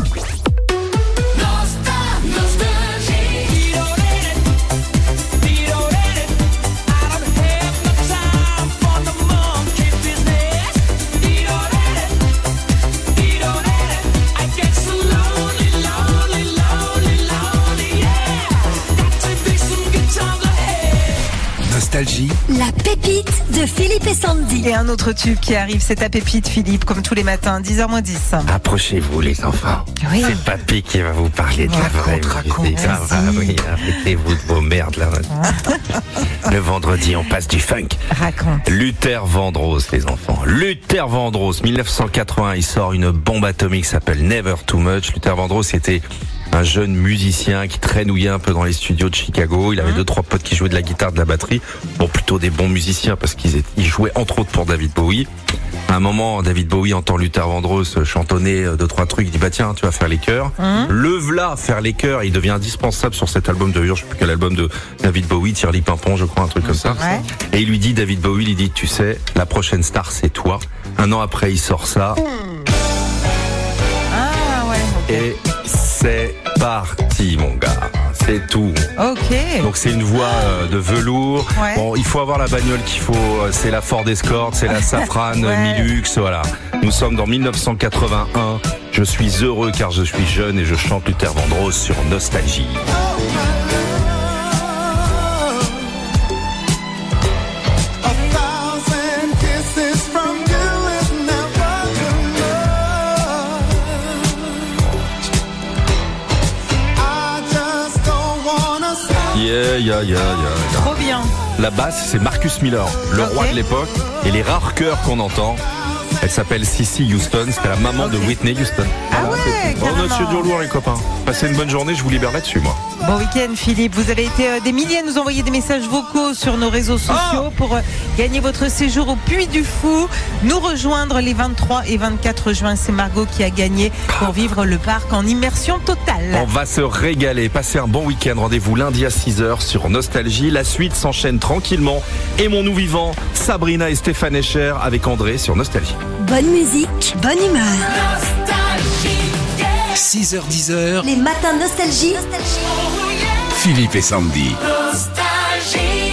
Nostalgie, La pépite de Philippe et Sandy. Et un autre tube qui arrive, c'est ta pépite, Philippe, comme tous les matins, dix heures moins dix. Approchez-vous, les enfants. Oui. C'est Papy qui va vous parler de la Raconte, vraie raconte, musique. Ça va, vas-y. oui, arrêtez-vous de vos merdes, là. Le vendredi, on passe du funk. Raconte. Luther Vandross, les enfants. Luther Vandross, mille neuf cent quatre-vingts, il sort une bombe atomique qui s'appelle Never Too Much. Luther Vandross était un jeune musicien qui traînouillait un peu dans les studios de Chicago. Il avait deux, trois potes qui jouaient de la guitare, de la batterie. Bon, plutôt des bons musiciens parce qu'ils étaient- ils jouaient entre autres pour David Bowie. À un moment, David Bowie entend Luther Vandross chantonner deux, trois trucs. Il dit, bah tiens, tu vas faire les chœurs. Le v'là faire les chœurs. Il devient indispensable sur cet album de, je sais plus quel album de David Bowie, Tirli Pimpon, je crois, un truc comme ça. Ouais. Et il lui dit, David Bowie, il dit, tu sais, la prochaine star, c'est toi. Un an après, il sort ça. Ah ouais. Et c'est parti, mon gars. C'est tout. Ok. Donc c'est une voix euh, de velours. Ouais. Bon, il faut avoir la bagnole qu'il faut. euh, C'est la Ford Escort, c'est la Safran Ouais. Milux, voilà. Nous sommes dans mille neuf cent quatre-vingt-un. Je suis heureux car je suis jeune et je chante Luther Vandross sur Nostalgie. A thousand kisses from you is never too much. I just don't wanna stop. Yeah, yeah, yeah, yeah, yeah. Trop bien. La basse, c'est Marcus Miller, le Ok. roi de l'époque. Et les rares chœurs qu'on entend, elle s'appelle Cissy Houston, c'était la maman de Whitney Houston. Ah ouais, Oh, carrément. monsieur Durlour, les copains. Passez une bonne journée, je vous libère là-dessus, moi. Bon week-end, Philippe. Vous avez été euh, des milliers à nous envoyer des messages vocaux sur nos réseaux sociaux pour euh, gagner votre séjour au Puy du Fou. Nous rejoindre les vingt-trois et vingt-quatre juin. C'est Margot qui a gagné pour vivre le parc en immersion totale. On va se régaler, passer un bon week-end. Rendez-vous lundi à six heures sur Nostalgie. La suite s'enchaîne tranquillement. Et mon nous vivant, Sabrina et Stéphane Escher avec André sur Nostalgie. Bonne musique, bonne humeur. six heures dix heures, Les matins nostalgie. Philippe et Sandy. Nostalgie.